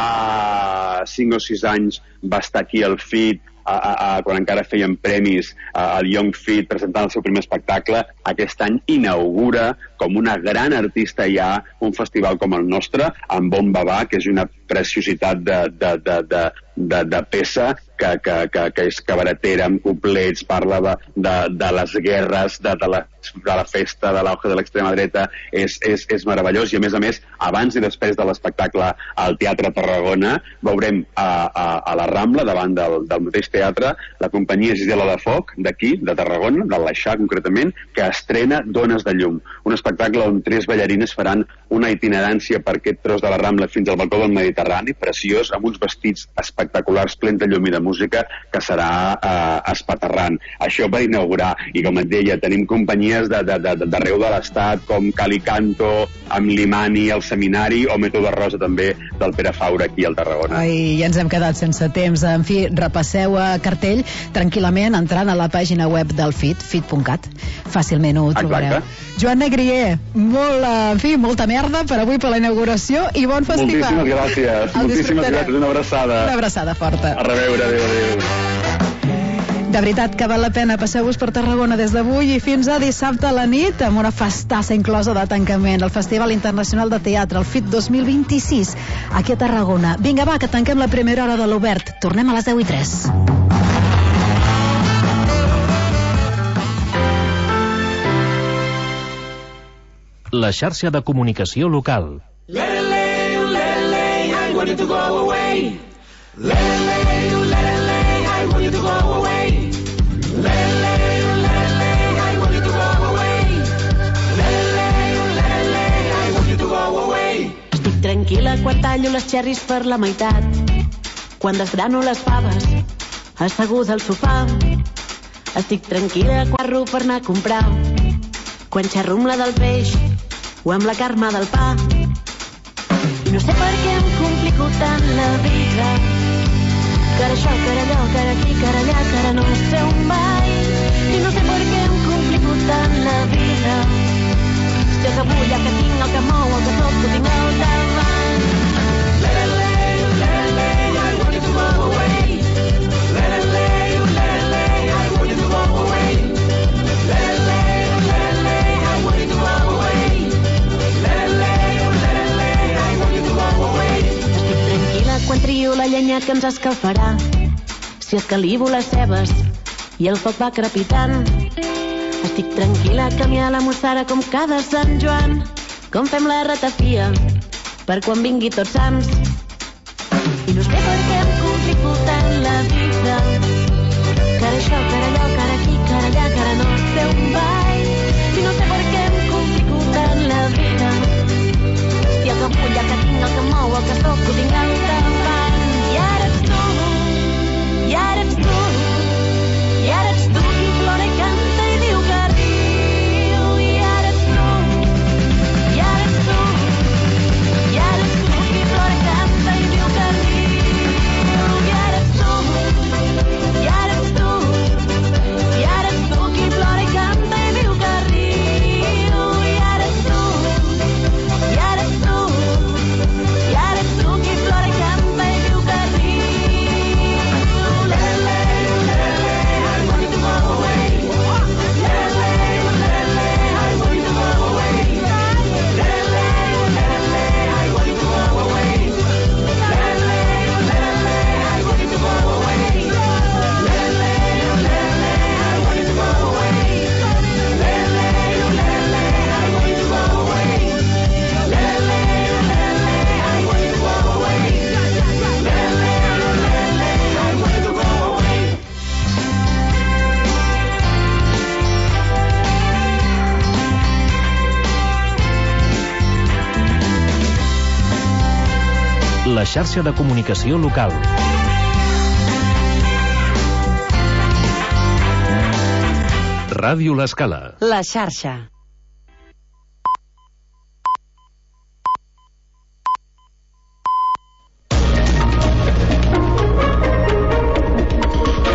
Speaker 17: fa cinc o sis anys va estar aquí al F I T, A, a, a, quan encara feien premis a, al Young F I T presentant el seu primer espectacle, aquest any inaugura com una gran artista ja un festival com el nostre, amb Bon Babà, que és una preciositat de, de, de, de, de, de peça que, que, que, que és cabaretera, amb couplets, parla de, de, de les guerres, de, de, la, de la festa, de l'auge de l'extrema dreta, és, és, és meravellós. I a més a més, abans i després de l'espectacle al Teatre Tarragona, veurem a, a, a la Rambla, davant del, del mateix teatre, la companyia Gisela de Foc, d'aquí, de Tarragona, de l'Aixà concretament, que estrena Dones de Llum, un espectacle on tres ballarines faran una itinerància per aquest tros de la Rambla fins al balcó del Mediterrani, preciós, amb uns vestits espectaculars, plens de llum i de música, que serà eh, espaterrant. Això per inaugurar, i com et deia, tenim companyies d'arreu de, de, de, de l'estat, com Calicanto, amb l'Imani, el Seminari, o Método Rosa també, del Pere Faura, aquí al Tarragona.
Speaker 1: Ai, ja ens hem quedat sense temps. En fi, repasseu a cartell tranquil·lament entrant a la pàgina web del F I T, fit punt cat. Fàcilment ho trobareu.
Speaker 17: Exacte.
Speaker 1: Joan Negrier, molt, en fi, molta merda per avui, per la inauguració, i bon festival.
Speaker 17: Moltíssimes gràcies.
Speaker 1: El
Speaker 17: Moltíssimes gràcies. Una abraçada.
Speaker 1: Una abraçada forta.
Speaker 17: A reveure. Adéu, adéu.
Speaker 1: De veritat que val la pena. Passeu-vos per Tarragona des d'avui i fins a dissabte a la nit, amb una festassa inclosa de tancament, el Festival Internacional de Teatre, el F I T dos mil vint-i-sis, aquí a Tarragona. Vinga, va, que tanquem la primera hora de l'Obert. Tornem a les deu i tres.
Speaker 18: La xarxa de comunicació local.
Speaker 19: Lele, lele, I want you to go away. Lele, lele, I want you to go away. Lele, lele, I want you to go away. Lele, lele, I want you to go away.
Speaker 20: Estic tranquil·la quan tallo les xerris per la meitat, quan desgrano les faves asseguda al sofà. Estic tranquil·la quan arro per anar a comprar, quan xerro amb la del peix o amb la Carme del pa. I no sé per què em complico tant la vida, que ara això, que ara allò, que ara aquí, que ara allà, que ara no sé on vaig. I no sé per què em complico tant la vida, si el que vull, el que tinc, el que mou, el que soc, ho tinc al davant.
Speaker 19: Lele, lele, I want you to go away. Lele, lele, I want you to go away. Lele, lele, I want you to go away. Lele, lele, I want you to go away.
Speaker 20: Estic tranquil·la quan trio la llenya que ens escalfarà, si escalivo les cebes i el foc va crepitant. Estic tranquil·la que m'hi ha la mossara com cada Sant Joan, com fem la ratafia per quan vingui Tots Sants. I no sé per què em complico tant la vida, que ara això, que ara allò, que ara aquí, que ara allà, que ara no sé on vaig. I no sé per què em complico tant la vida, si el que vull, el que tinc, el que mou, el que soc, ho tinc al davant. I ara ets tu, i ara ets tu, i ara ets tu qui plora i canta i diu que riu. I ara ets tu, i ara ets tu, i ara ets tu qui plora i canta
Speaker 18: la xarxa de comunicació local. Ràdio L'Escala.
Speaker 4: La xarxa.